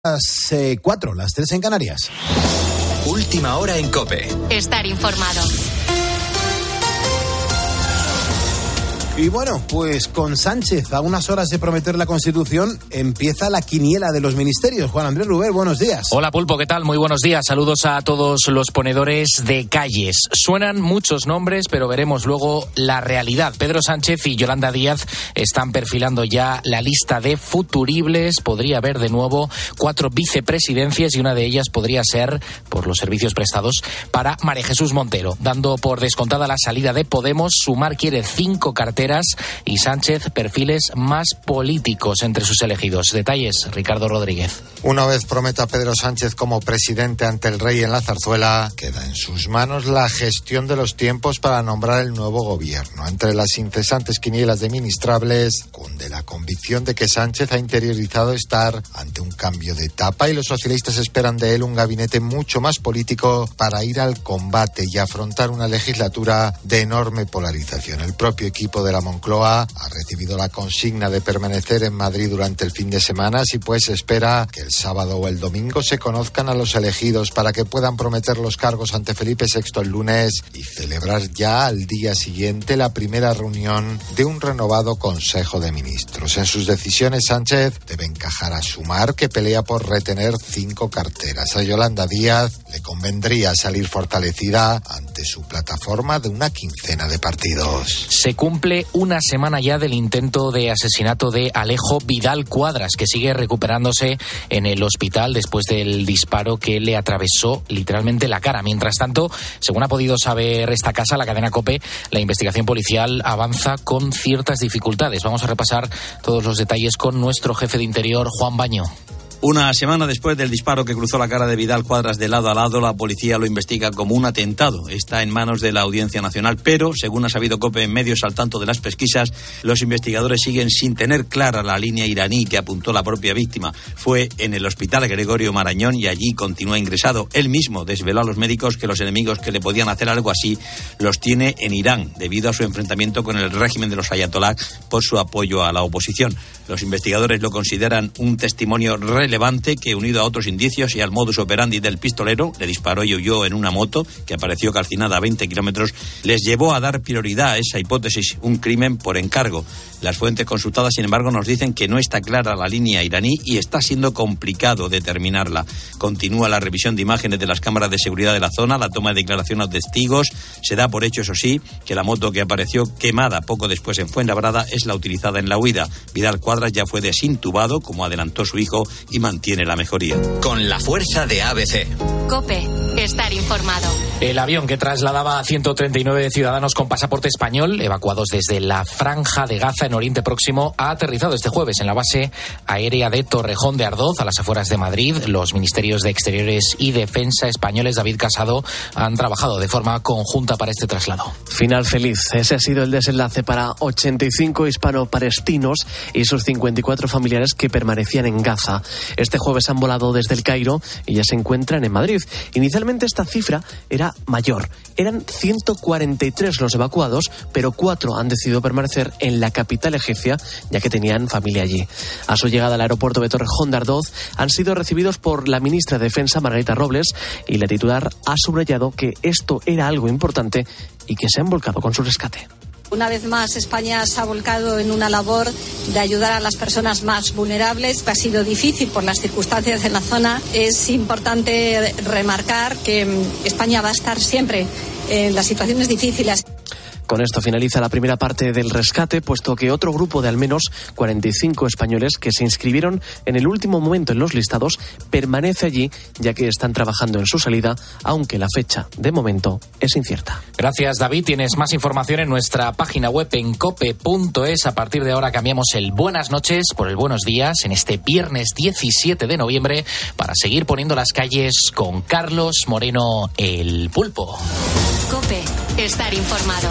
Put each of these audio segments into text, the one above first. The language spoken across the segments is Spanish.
Las 4, las 3 en Canarias. Última hora en COPE. Estar informado. Y bueno, pues con Sánchez a unas horas de prometer la Constitución, empieza la quiniela de los ministerios. Juan Andrés Ruber, buenos días. Hola Pulpo, ¿qué tal? Muy buenos días. Saludos a todos los ponedores de calles. Suenan muchos nombres, pero veremos luego la realidad. Pedro Sánchez y Yolanda Díaz están perfilando ya la lista de futuribles. Podría haber de nuevo 4 vicepresidencias y una de ellas podría ser, por los servicios prestados, para María Jesús Montero. Dando por descontada la salida de Podemos, Sumar quiere 5 carteras y Sánchez perfiles más políticos entre sus elegidos. Detalles, Ricardo Rodríguez. Una vez prometa Pedro Sánchez como presidente ante el rey en la zarzuela, queda en sus manos la gestión de los tiempos para nombrar el nuevo gobierno. Entre las incesantes quinielas de ministrables, cunde la convicción de que Sánchez ha interiorizado estar ante un cambio de etapa y los socialistas esperan de él un gabinete mucho más político para ir al combate y afrontar una legislatura de enorme polarización. El propio equipo de la Moncloa ha recibido la consigna de permanecer en Madrid durante el fin de semana, así pues espera que el sábado o el domingo se conozcan a los elegidos para que puedan prometer los cargos ante Felipe VI el lunes y celebrar ya al día siguiente la primera reunión de un renovado Consejo de Ministros. En sus decisiones Sánchez debe encajar a Sumar, que pelea por retener 5 carteras. A Yolanda Díaz le convendría salir fortalecida ante su plataforma de una quincena de partidos. Se cumple una semana ya del intento de asesinato de Alejo Vidal Cuadras, que sigue recuperándose en el hospital después del disparo que le atravesó literalmente la cara. Mientras tanto, según ha podido saber esta casa, la cadena COPE, la investigación policial avanza con ciertas dificultades. Vamos a repasar todos los detalles con nuestro jefe de Interior, Juan Baño. Una semana después del disparo que cruzó la cara de Vidal Cuadras de lado a lado, la policía lo investiga como un atentado. Está en manos de la Audiencia Nacional, pero, según ha sabido COPE en medios al tanto de las pesquisas, los investigadores siguen sin tener clara la línea iraní que apuntó la propia víctima. Fue en el hospital Gregorio Marañón y allí continúa ingresado. Él mismo desveló a los médicos que los enemigos que le podían hacer algo así los tiene en Irán, debido a su enfrentamiento con el régimen de los ayatolá por su apoyo a la oposición. Los investigadores lo consideran un testimonio relevante que, unido a otros indicios y al modus operandi del pistolero, le disparó y huyó en una moto que apareció calcinada a 20 kilómetros, les llevó a dar prioridad a esa hipótesis, un crimen por encargo. Las fuentes consultadas, sin embargo, nos dicen que no está clara la línea iraní y está siendo complicado determinarla. Continúa la revisión de imágenes de las cámaras de seguridad de la zona, la toma de declaración a testigos. Se da por hecho, eso sí, que la moto que apareció quemada poco después en Fuenlabrada es la utilizada en la huida. Vidal Cuadras ya fue desintubado, como adelantó su hijo, y mantiene la mejoría. Con la fuerza de ABC. COPE, estar informado. El avión que trasladaba a 139 ciudadanos con pasaporte español, evacuados desde la Franja de Gaza en Oriente Próximo, ha aterrizado este jueves en la base aérea de Torrejón de Ardoz, a las afueras de Madrid. Los ministerios de Exteriores y Defensa españoles, David Casado, han trabajado de forma conjunta para este traslado. Final feliz. Ese ha sido el desenlace para 85 hispano-palestinos y sus 54 familiares que permanecían en Gaza. Este jueves han volado desde el Cairo y ya se encuentran en Madrid. Inicialmente esta cifra era mayor. Eran 143 los evacuados, pero 4 han decidido permanecer en la capital egipcia, ya que tenían familia allí. A su llegada al aeropuerto de Torrejón de Ardoz han sido recibidos por la ministra de Defensa, Margarita Robles, y la titular ha subrayado que esto era algo importante y que se han volcado con su rescate. Una vez más, España se ha volcado en una labor de ayudar a las personas más vulnerables. Ha sido difícil por las circunstancias en la zona. Es importante remarcar que España va a estar siempre en las situaciones difíciles. Con esto finaliza la primera parte del rescate, puesto que otro grupo de al menos 45 españoles que se inscribieron en el último momento en los listados permanece allí, ya que están trabajando en su salida, aunque la fecha, de momento, es incierta. Gracias, David. Tienes más información en nuestra página web en cope.es. A partir de ahora cambiamos el buenas noches por el buenos días en este viernes 17 de noviembre para seguir poniendo las calles con Carlos Moreno, el Pulpo. COPE, estar informado.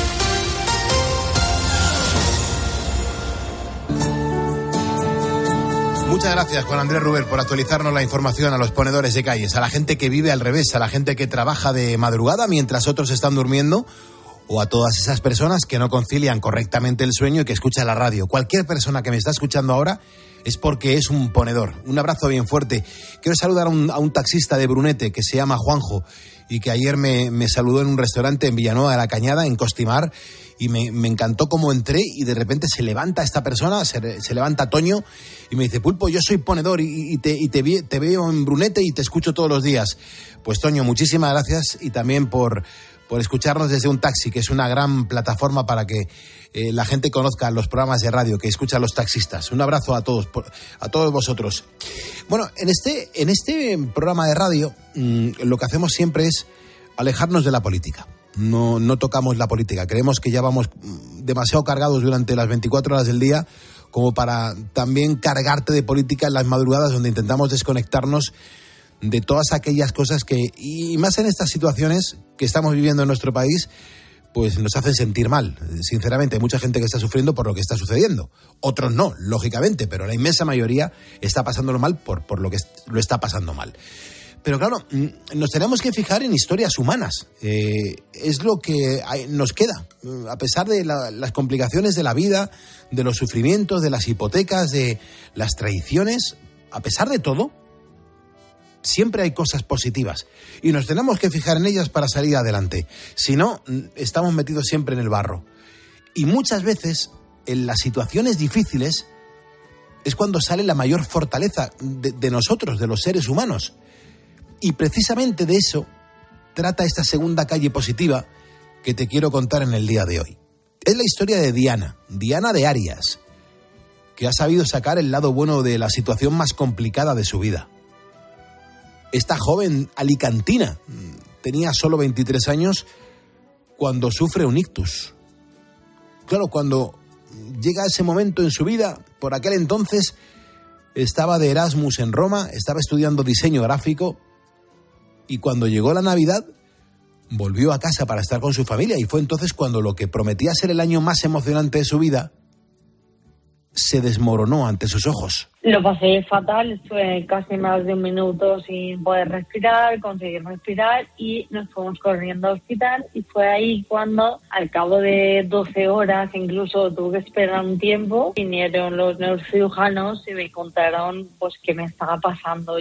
Muchas gracias, Juan Andrés Ruber, por actualizarnos la información a los ponedores de calles, a la gente que vive al revés, a la gente que trabaja de madrugada mientras otros están durmiendo o a todas esas personas que no concilian correctamente el sueño y que escuchan la radio. Cualquier persona que me está escuchando ahora es porque es un ponedor. Un abrazo bien fuerte. Quiero saludar a un taxista de Brunete que se llama Juanjo y que ayer me saludó en un restaurante en Villanueva de la Cañada, en Costimar, y me encantó cómo entré y de repente se levanta esta persona, se levanta Toño y me dice: Pulpo, yo soy ponedor y te veo en Brunete y te escucho todos los días. Pues Toño, muchísimas gracias, y también por escucharnos desde un taxi, que es una gran plataforma para que la gente conozca los programas de radio que escuchan los taxistas. Un abrazo a todos vosotros. Bueno, en este programa de radio lo que hacemos siempre es alejarnos de la política. No tocamos la política. Creemos que ya vamos demasiado cargados durante las 24 horas del día como para también cargarte de política en las madrugadas, donde intentamos desconectarnos de todas aquellas cosas que, y más en estas situaciones que estamos viviendo en nuestro país, pues nos hacen sentir mal. Sinceramente, hay mucha gente que está sufriendo por lo que está sucediendo. Otros no, lógicamente, pero la inmensa mayoría está pasándolo mal por lo que lo está pasando mal. Pero claro, nos tenemos que fijar en historias humanas. Es lo que nos queda. A pesar de las complicaciones de la vida, de los sufrimientos, de las hipotecas, de las traiciones, a pesar de todo, siempre hay cosas positivas y nos tenemos que fijar en ellas para salir adelante. Si no, estamos metidos siempre en el barro. Y muchas veces, en las situaciones difíciles, es cuando sale la mayor fortaleza de nosotros, de los seres humanos. Y precisamente de eso trata esta segunda calle positiva que te quiero contar en el día de hoy. Es la historia de Diana de Arias, que ha sabido sacar el lado bueno de la situación más complicada de su vida. Esta joven alicantina tenía solo 23 años cuando sufre un ictus. Claro, cuando llega ese momento en su vida, por aquel entonces estaba de Erasmus en Roma, estaba estudiando diseño gráfico, y cuando llegó la Navidad volvió a casa para estar con su familia, y fue entonces cuando lo que prometía ser el año más emocionante de su vida se desmoronó ante sus ojos. Lo pasé fatal, estuve casi más de un minuto sin poder respirar, conseguir respirar, y nos fuimos corriendo al hospital, y fue ahí cuando, al cabo de 12 horas, incluso tuve que esperar un tiempo, vinieron los neurocirujanos y me contaron pues qué me estaba pasando.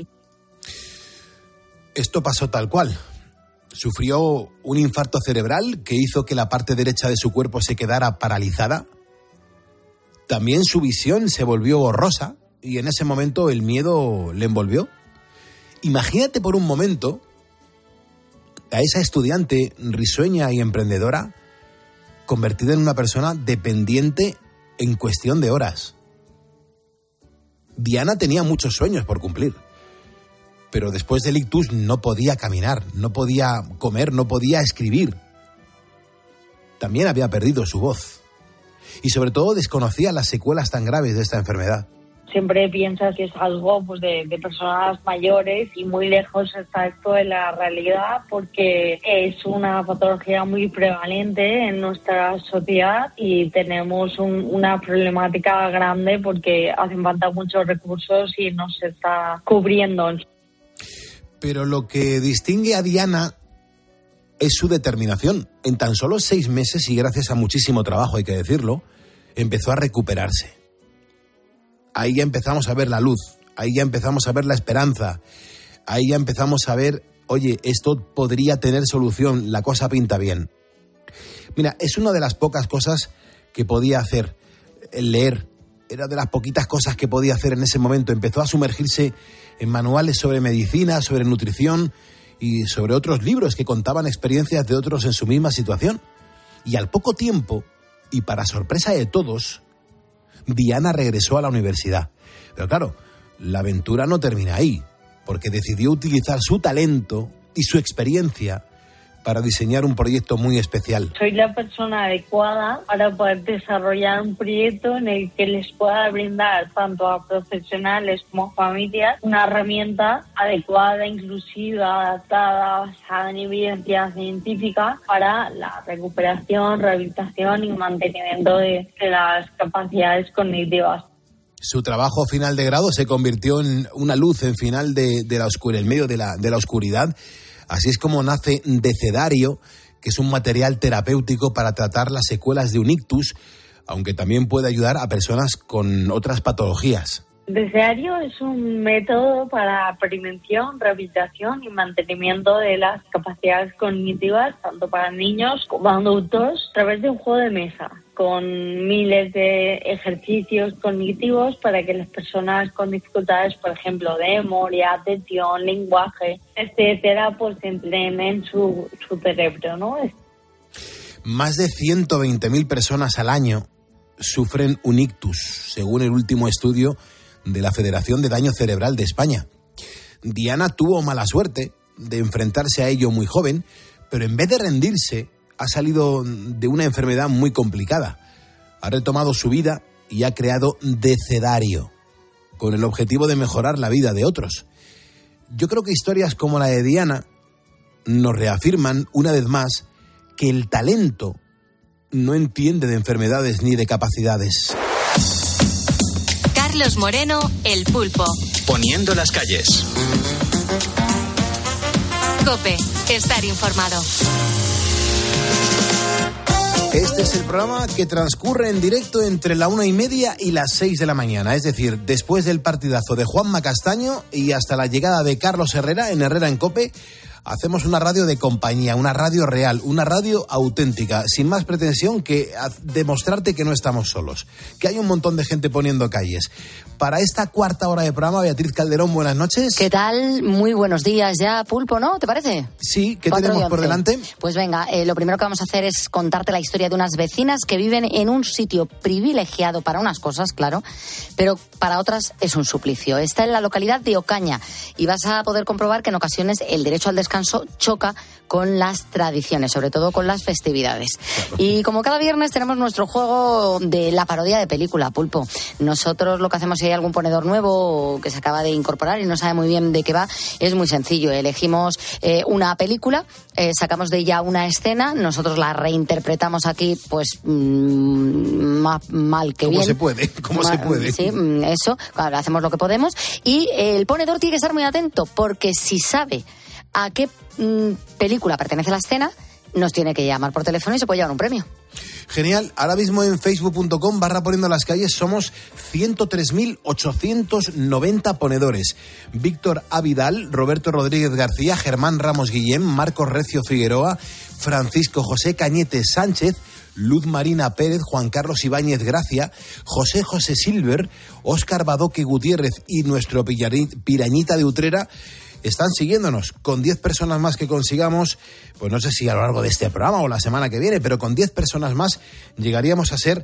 Esto pasó tal cual. Sufrió un infarto cerebral que hizo que la parte derecha de su cuerpo se quedara paralizada. También su visión se volvió borrosa y en ese momento el miedo le envolvió. Imagínate por un momento a esa estudiante risueña y emprendedora convertida en una persona dependiente en cuestión de horas. Diana tenía muchos sueños por cumplir, pero después del ictus no podía caminar, no podía comer, no podía escribir. También había perdido su voz. Y sobre todo desconocía las secuelas tan graves de esta enfermedad. Siempre piensas que es algo pues de personas mayores, y muy lejos está esto de la realidad, porque es una patología muy prevalente en nuestra sociedad y tenemos una problemática grande porque hacen falta muchos recursos y no se está cubriendo. Pero lo que distingue a Diana es su determinación. En tan solo 6 meses, y gracias a muchísimo trabajo, hay que decirlo, empezó a recuperarse. Ahí ya empezamos a ver la luz, ahí ya empezamos a ver la esperanza, ahí ya empezamos a ver, oye, esto podría tener solución, la cosa pinta bien. Mira, es una de las pocas cosas que podía hacer, el leer. Era de las poquitas cosas que podía hacer en ese momento. Empezó a sumergirse en manuales sobre medicina, sobre nutrición y sobre otros libros que contaban experiencias de otros en su misma situación. Y al poco tiempo, y para sorpresa de todos, Diana regresó a la universidad. Pero claro, la aventura no termina ahí, porque decidió utilizar su talento y su experiencia para diseñar un proyecto muy especial. Soy la persona adecuada para poder desarrollar un proyecto en el que les pueda brindar tanto a profesionales como a familias una herramienta adecuada, inclusiva, adaptada, basada en evidencia científica para la recuperación, rehabilitación y mantenimiento de las capacidades cognitivas. Su trabajo final de grado se convirtió en una luz en final de la oscuridad, en medio de la oscuridad. Así es como nace Decedario, que es un material terapéutico para tratar las secuelas de un ictus, aunque también puede ayudar a personas con otras patologías. Deseario es un método para prevención, rehabilitación y mantenimiento de las capacidades cognitivas, tanto para niños como adultos, a través de un juego de mesa, con miles de ejercicios cognitivos para que las personas con dificultades, por ejemplo, de memoria, atención, lenguaje, etcétera, pues entrenen su cerebro, ¿no? Más de 120.000 personas al año sufren un ictus, según el último estudio de la Federación de Daño Cerebral de España. Diana tuvo mala suerte de enfrentarse a ello muy joven, pero en vez de rendirse, ha salido de una enfermedad muy complicada. Ha retomado su vida y ha creado Deseario, con el objetivo de mejorar la vida de otros. Yo creo que historias como la de Diana nos reafirman una vez más que el talento no entiende de enfermedades ni de capacidades. Carlos Moreno, El Pulpo. Poniendo las calles. COPE, estar informado. Este es el programa que transcurre en directo entre la 1:30 y las 6 de la mañana, es decir, después del partidazo de Juanma Castaño y hasta la llegada de Carlos Herrera en COPE. Hacemos una radio de compañía, una radio real, una radio auténtica, sin más pretensión que demostrarte que no estamos solos, que hay un montón de gente poniendo calles. Para esta cuarta hora de programa, Beatriz Calderón, buenas noches. ¿Qué tal? Muy buenos días ya, Pulpo, ¿no? ¿Te parece? Sí, ¿qué tenemos por delante? Pues venga, lo primero que vamos a hacer es contarte la historia de unas vecinas que viven en un sitio privilegiado para unas cosas, claro, pero para otras es un suplicio. Está en la localidad de Ocaña y vas a poder comprobar que en ocasiones el derecho al descanso choca con las tradiciones, sobre todo con las festividades. Claro. Y como cada viernes tenemos nuestro juego de la parodia de película, Pulpo. Nosotros lo que hacemos si hay algún ponedor nuevo que se acaba de incorporar y no sabe muy bien de qué va, es muy sencillo. Elegimos una película, sacamos de ella una escena, nosotros la reinterpretamos aquí, pues mal que bien. ¿Cómo se puede? Sí, eso, claro, hacemos lo que podemos. Y el ponedor tiene que estar muy atento, porque si sabe a qué película pertenece la escena, nos tiene que llamar por teléfono y se puede llevar un premio. Genial. Ahora mismo en facebook.com/poniendo las calles somos 103.890 ponedores. Víctor Avidal, Roberto Rodríguez García, Germán Ramos Guillén, Marcos Recio Figueroa, Francisco José Cañete Sánchez, Luz Marina Pérez, Juan Carlos Ibáñez Gracia, José Silver, Óscar Badoque Gutiérrez y nuestro Pirañita de Utrera están siguiéndonos. Con 10 personas más que consigamos, pues no sé si a lo largo de este programa o la semana que viene, pero con 10 personas más llegaríamos a ser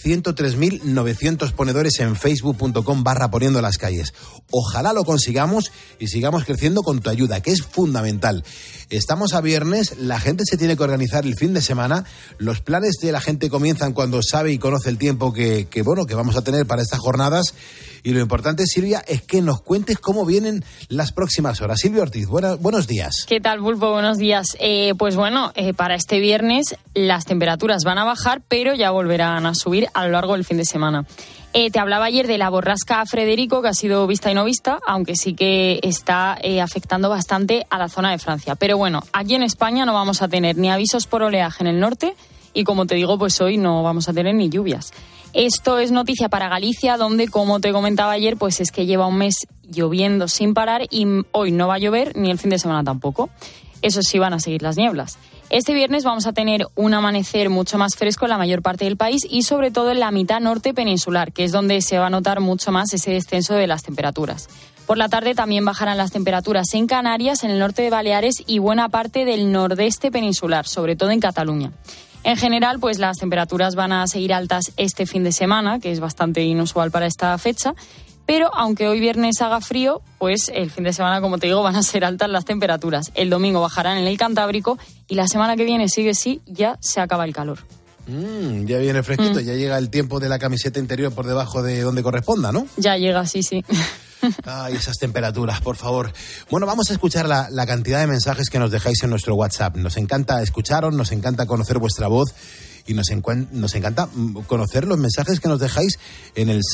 103.900 ponedores en facebook.com/poniendo las calles. Ojalá lo consigamos y sigamos creciendo con tu ayuda, que es fundamental. Estamos a viernes, la gente se tiene que organizar el fin de semana, los planes de la gente comienzan cuando sabe y conoce el tiempo que vamos a tener para estas jornadas, y lo importante, Silvia, es que nos cuentes cómo vienen las próximas horas. Silvia Ortiz, buenos días. ¿Qué tal, Pulpo? Buenos días. Para este viernes las temperaturas van a bajar, pero ya volverán a subir a lo largo del fin de semana. Te hablaba ayer de la borrasca Frederico, que ha sido vista y no vista, aunque sí que está afectando bastante a la zona de Francia. Pero bueno, aquí en España no vamos a tener ni avisos por oleaje en el norte y, como te digo, pues hoy no vamos a tener ni lluvias. Esto es noticia para Galicia, donde, como te comentaba ayer, pues es que lleva un mes lloviendo sin parar y hoy no va a llover ni el fin de semana tampoco. Eso sí, van a seguir las nieblas. Este viernes vamos a tener un amanecer mucho más fresco en la mayor parte del país y sobre todo en la mitad norte peninsular, que es donde se va a notar mucho más ese descenso de las temperaturas. Por la tarde también bajarán las temperaturas en Canarias, en el norte de Baleares y buena parte del nordeste peninsular, sobre todo en Cataluña. En general, pues las temperaturas van a seguir altas este fin de semana, que es bastante inusual para esta fecha. Pero aunque hoy viernes haga frío, pues el fin de semana, como te digo, van a ser altas las temperaturas. El domingo bajarán en el Cantábrico y la semana que viene ya se acaba el calor. Ya viene fresquito, ya llega el tiempo de la camiseta interior por debajo de donde corresponda, ¿no? Ya llega, sí. Ay, esas temperaturas, por favor. Bueno, vamos a escuchar la cantidad de mensajes que nos dejáis en nuestro WhatsApp. Nos encanta escucharos, nos encanta conocer vuestra voz y nos encanta conocer los mensajes que nos dejáis en el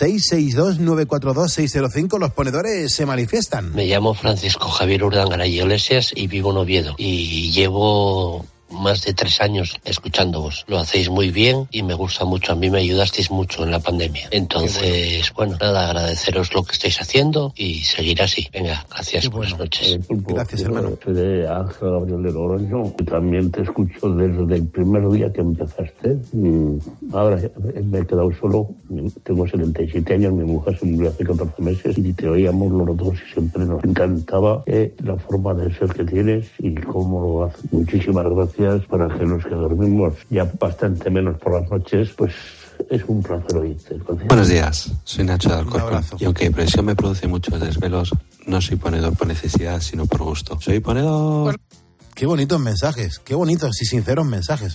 662-942-605. Los ponedores se manifiestan. Me llamo Francisco Javier Urdangaray Iglesias y vivo en Oviedo. Y llevo más de 3 años escuchándoos. Lo hacéis muy bien y me gusta mucho. A mí me ayudasteis mucho en la pandemia. Entonces, bueno, nada, agradeceros lo que estáis haciendo y seguir así. Venga, gracias, buenas noches. Gracias, hermano. Soy de Ángel Gabriel de Logroño. También te escucho desde el primer día que empezaste. Ahora me he quedado solo. Tengo 77 años, mi mujer se murió hace 14 meses y te oíamos los dos y siempre nos encantaba la forma de ser que tienes y cómo lo haces. Muchísimas gracias. Para que los que dormimos ya bastante menos por las noches, pues es un placer oírte. Buenos días, soy Nacho de Alcorcón y aunque impresión me produce muchos desvelos, no soy ponedor por necesidad, sino por gusto. Soy ponedor. Qué bonitos mensajes, qué bonitos y sinceros mensajes.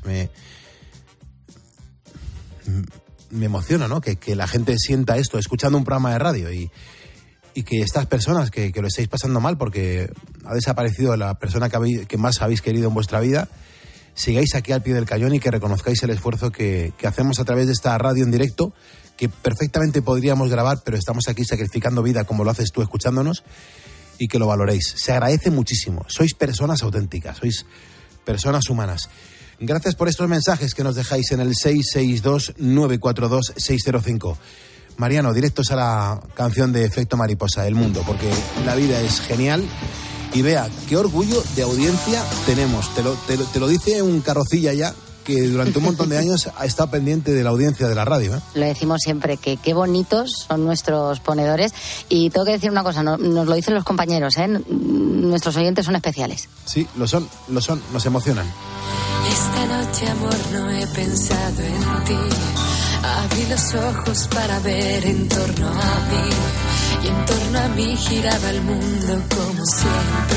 Me emociona, ¿no? Que la gente sienta esto escuchando un programa de radio y que estas personas que lo estáis pasando mal porque ha desaparecido la persona que más habéis querido en vuestra vida, sigáis aquí al pie del cañón y que reconozcáis el esfuerzo que hacemos a través de esta radio en directo, que perfectamente podríamos grabar, pero estamos aquí sacrificando vida como lo haces tú escuchándonos, y que lo valoréis. Se agradece muchísimo. Sois personas auténticas, sois personas humanas. Gracias por estos mensajes que nos dejáis en el 662-942-605. Mariano, directos a la canción de Efecto Mariposa, El Mundo, porque la vida es genial. Y vea, qué orgullo de audiencia tenemos. Te lo dice un carrocilla ya, que durante un montón de años ha estado pendiente de la audiencia de la radio. Lo decimos siempre, que qué bonitos son nuestros ponedores. Y tengo que decir una cosa, nos lo dicen los compañeros, nuestros oyentes son especiales. Sí, lo son, nos emocionan. Esta noche, amor, no he pensado en ti. Abrí los ojos para ver en torno a mí. Y en torno a mí giraba el mundo como siempre.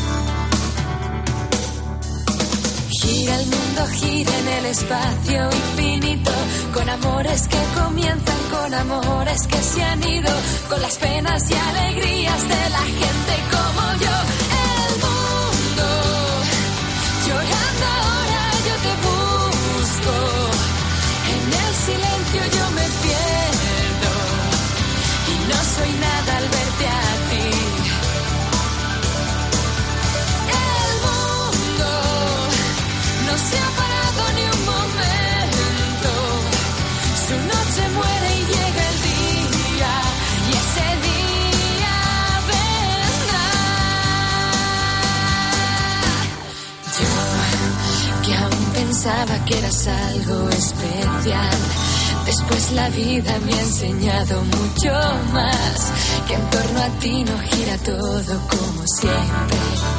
Gira el mundo, gira en el espacio infinito, con amores que comienzan, con amores que se han ido, con las penas y alegrías de la gente como yo. El mundo, llorando ahora yo te busco, en el silencio yo me pierdo, y no soy nada al verte a ti. No se ha parado ni un momento. Su noche muere y llega el día, y ese día vendrá. Yo, que aún pensaba que eras algo especial, después la vida me ha enseñado mucho más, que en torno a ti no gira todo como siempre.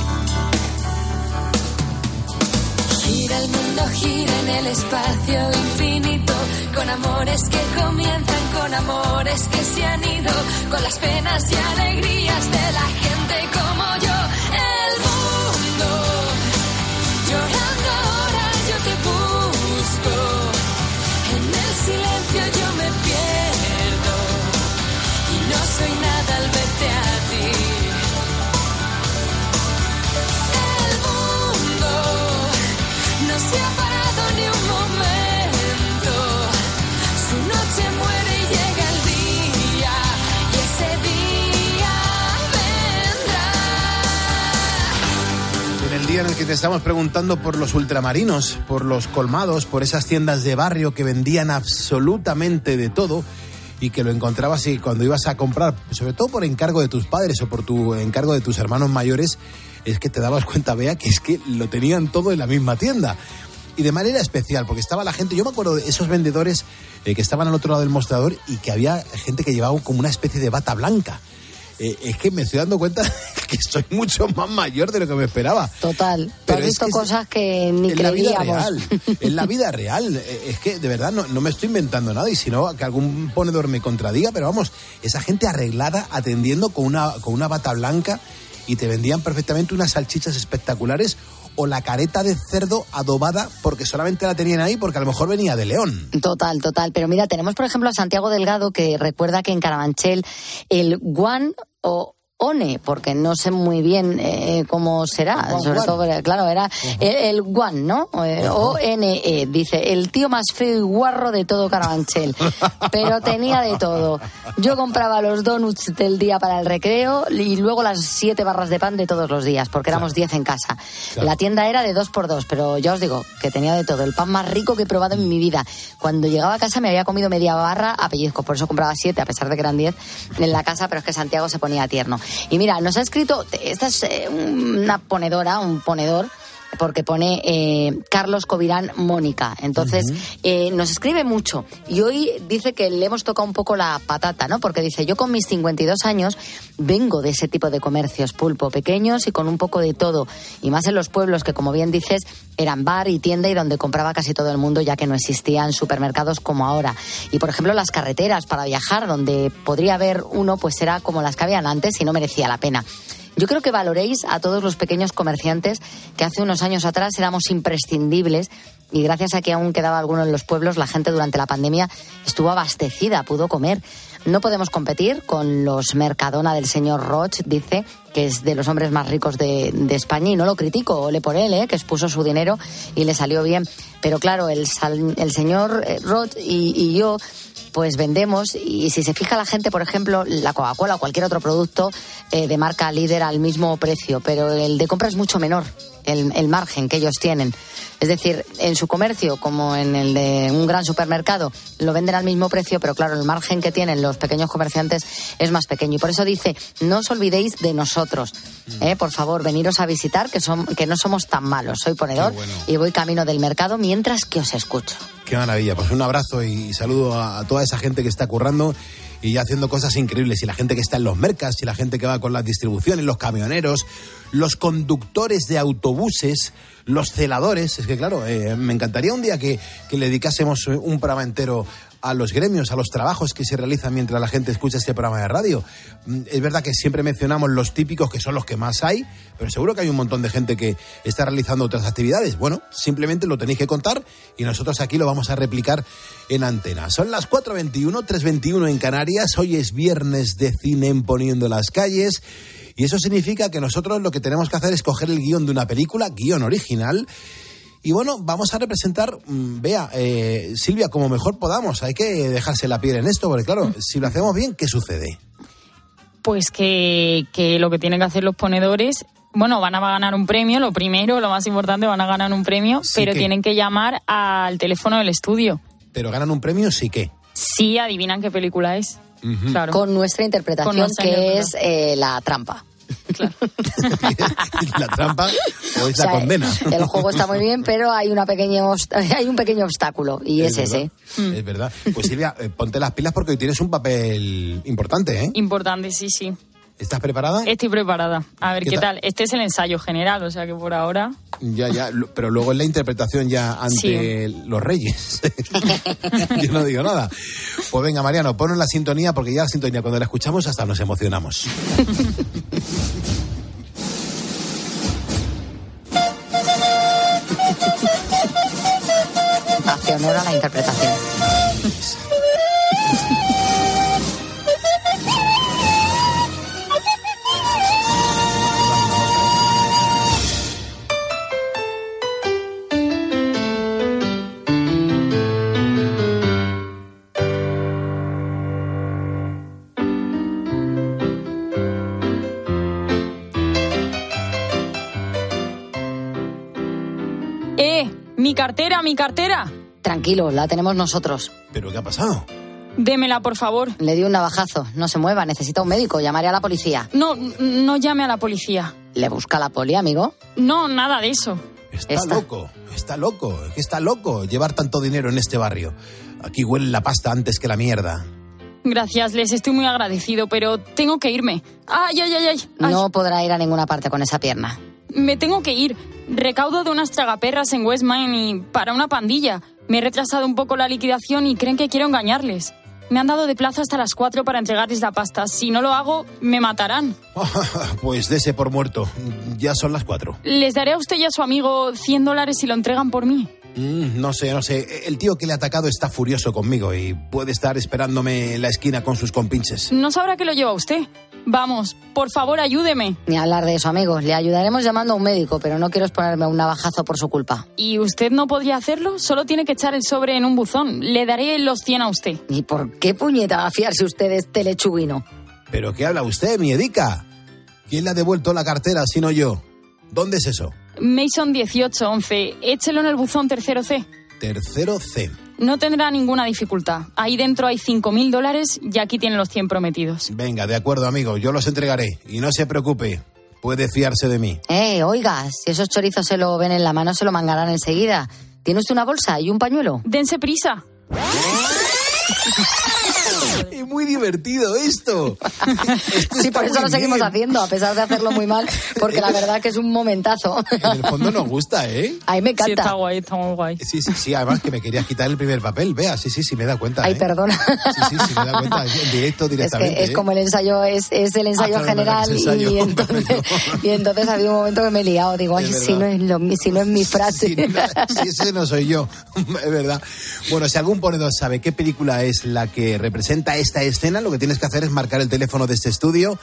Gira el mundo, gira en el espacio infinito, con amores que comienzan, con amores que se han ido, con las penas y alegrías de la gente como yo. El mundo, llorando ahora yo te busco, en el silencio yo me pierdo, y no soy nada al verte a ti. No se ha parado ni un momento. Su noche muere y llega el día, y ese día vendrá. En el día en el que te estamos preguntando por los ultramarinos, por los colmados, por esas tiendas de barrio que vendían absolutamente de todo y que lo encontrabas y cuando ibas a comprar, sobre todo por encargo de tus padres o por tu encargo de tus hermanos mayores, es que te dabas cuenta, Bea, que es que lo tenían todo en la misma tienda. Y de manera especial, porque estaba la gente, yo me acuerdo de esos vendedores que estaban al otro lado del mostrador y que había gente que llevaba como una especie de bata blanca. Es que me estoy dando cuenta que soy mucho más mayor de lo que me esperaba. Total, pero has visto cosas que ni creíamos. En la vida real, es que de verdad no me estoy inventando nada, y si no, que algún ponedor me contradiga, pero vamos, esa gente arreglada, atendiendo con una bata blanca, y te vendían perfectamente unas salchichas espectaculares o la careta de cerdo adobada porque solamente la tenían ahí porque a lo mejor venía de León. Total. Pero mira, tenemos por ejemplo a Santiago Delgado, que recuerda que en Carabanchel el guan o ONE, porque no sé muy bien cómo será. Sobre todo, claro, era el One, ¿no? ONE, dice, el tío más feo y guarro de todo Carabanchel. Pero tenía de todo. Yo compraba los donuts del día para el recreo y luego las 7 barras de pan de todos los días, porque éramos 10 en casa. La tienda era de 2x2, pero ya os digo que tenía de todo. El pan más rico que he probado en mi vida. Cuando llegaba a casa me había comido media barra a pellizcos, por eso compraba 7, a pesar de que eran 10 en la casa, pero es que Santiago se ponía tierno. Y mira, nos ha escrito, esta es una ponedora, un ponedor, porque pone Carlos Covirán Mónica. Entonces, nos escribe mucho. Y hoy dice que le hemos tocado un poco la patata, ¿no? Porque dice, yo con mis 52 años vengo de ese tipo de comercios, Pulpo, pequeños y con un poco de todo. Y más en los pueblos que, como bien dices, eran bar y tienda y donde compraba casi todo el mundo, ya que no existían supermercados como ahora. Y, por ejemplo, las carreteras para viajar, donde podría haber uno, pues era como las que habían antes y no merecía la pena. Yo creo que valoréis a todos los pequeños comerciantes que hace unos años atrás éramos imprescindibles y gracias a que aún quedaba alguno en los pueblos, la gente durante la pandemia estuvo abastecida, pudo comer. No podemos competir con los Mercadona del señor Roch, dice, que es de los hombres más ricos de España, y no lo critico, ole por él, que expuso su dinero y le salió bien. Pero claro, el señor Roch y yo pues vendemos, y si se fija la gente, por ejemplo, la Coca-Cola o cualquier otro producto de marca líder al mismo precio, pero el de compra es mucho menor, el margen que ellos tienen. Es decir, en su comercio, como en el de un gran supermercado, lo venden al mismo precio, pero claro, el margen que tienen los pequeños comerciantes es más pequeño. Y por eso dice, no os olvidéis de nosotros. Por favor, veniros a visitar, que no somos tan malos. Soy ponedor y voy camino del mercado mientras que os escucho. Qué maravilla, pues un abrazo y saludo a toda esa gente que está currando y ya haciendo cosas increíbles, y la gente que está en los mercas, y la gente que va con las distribuciones, los camioneros, los conductores de autobuses, los celadores. Es que claro, me encantaría un día que le dedicásemos un programa entero a los gremios, a los trabajos que se realizan mientras la gente escucha este programa de radio. Es verdad que siempre mencionamos los típicos, que son los que más hay, pero seguro que hay un montón de gente que está realizando otras actividades. Bueno, simplemente lo tenéis que contar y nosotros aquí lo vamos a replicar en antena. Son las 4:21, 3:21 en Canarias. Hoy es viernes de cine en Poniendo las Calles. Y eso significa que nosotros lo que tenemos que hacer es coger el guión de una película, guión original. Y bueno, vamos a representar, Silvia, como mejor podamos. Hay que dejarse la piel en esto, porque claro, si lo hacemos bien, ¿qué sucede? Pues que lo que tienen que hacer los ponedores, bueno, van a ganar un premio, lo primero, lo más importante, van a ganar un premio, sí, pero tienen que llamar al teléfono del estudio. ¿Pero ganan un premio, sí qué? Sí, adivinan qué película es. Uh-huh. Claro. Con nuestra interpretación, que es La Trampa. Claro. ¿La trampa o es la condena? El juego está muy bien, pero hay un pequeño obstáculo, y es ese. Es verdad. Pues Silvia, ponte las pilas porque hoy tienes un papel importante, ¿eh? Importante, sí, sí. ¿Estás preparada? Estoy preparada. A ver qué tal. Este es el ensayo general, o sea que por ahora... Ya, pero luego es la interpretación ya ante los reyes. Yo no digo nada. Pues venga, Mariano, ponnos la sintonía, porque ya la sintonía, cuando la escuchamos, hasta nos emocionamos. Hace honor a la interpretación. ¡Mi cartera! Tranquilo, la tenemos nosotros. ¿Pero qué ha pasado? Démela, por favor. Le di un navajazo. No se mueva, necesita un médico. Llamaré a la policía. No llame a la policía. ¿Le busca la poli, amigo? No, nada de eso. Está loco llevar tanto dinero en este barrio. Aquí huele la pasta antes que la mierda. Gracias, les estoy muy agradecido, pero tengo que irme. ¡Ay! No podrá ir a ninguna parte con esa pierna. Me tengo que ir. Recaudo de unas tragaperras en Westmine y para una pandilla. Me he retrasado un poco la liquidación y creen que quiero engañarles. Me han dado de plazo hasta las 4 para entregarles la pasta. Si no lo hago, me matarán. Pues dese por muerto. Ya son las 4. Les daré a usted y a su amigo $100 si lo entregan por mí. No sé. El tío que le ha atacado está furioso conmigo y puede estar esperándome en la esquina con sus compinches. ¿No sabrá que lo lleva usted? Vamos, por favor, ayúdeme. Ni hablar de eso, amigos. Le ayudaremos llamando a un médico, pero no quiero exponerme a un navajazo por su culpa. ¿Y usted no podría hacerlo? Solo tiene que echar el sobre en un buzón. Le daré los 100 a usted. ¿Y por qué puñeta va a fiarse usted de este lechuguino? ¿Pero qué habla usted, mi Edica? ¿Quién le ha devuelto la cartera, sino yo? ¿Dónde es eso? Mason 1811. Échelo en el buzón tercero C. Tercero C. No tendrá ninguna dificultad. Ahí dentro hay $5.000 y aquí tienen los 100 prometidos. Venga, de acuerdo, amigo. Yo los entregaré. Y no se preocupe. Puede fiarse de mí. Oiga, si esos chorizos se lo ven en la mano, se lo mangarán enseguida. ¿Tiene usted una bolsa y un pañuelo? Dense prisa. Es muy divertido esto. Sí, por eso lo seguimos haciendo, a pesar de hacerlo muy mal, porque la verdad que es un momentazo. En el fondo nos gusta, ¿eh? A mí me encanta. Sí, está guay, está muy guay. Sí, además que me querías quitar el primer papel, vea, sí, me he dado cuenta. Ay, perdona. Sí, me he dado cuenta, en directo, directamente. Es como el ensayo, es el ensayo general, y entonces ha habido un momento que me he liado, digo, ay, si no es mi frase. Sí, ese no soy yo, es verdad. Bueno, si algún ponedor sabe qué película es la que representa esta escena, lo que tienes que hacer es marcar el teléfono de este estudio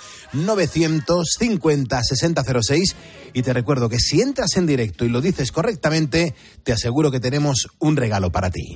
950-6006 y te recuerdo que si entras en directo y lo dices correctamente, te aseguro que tenemos un regalo para ti.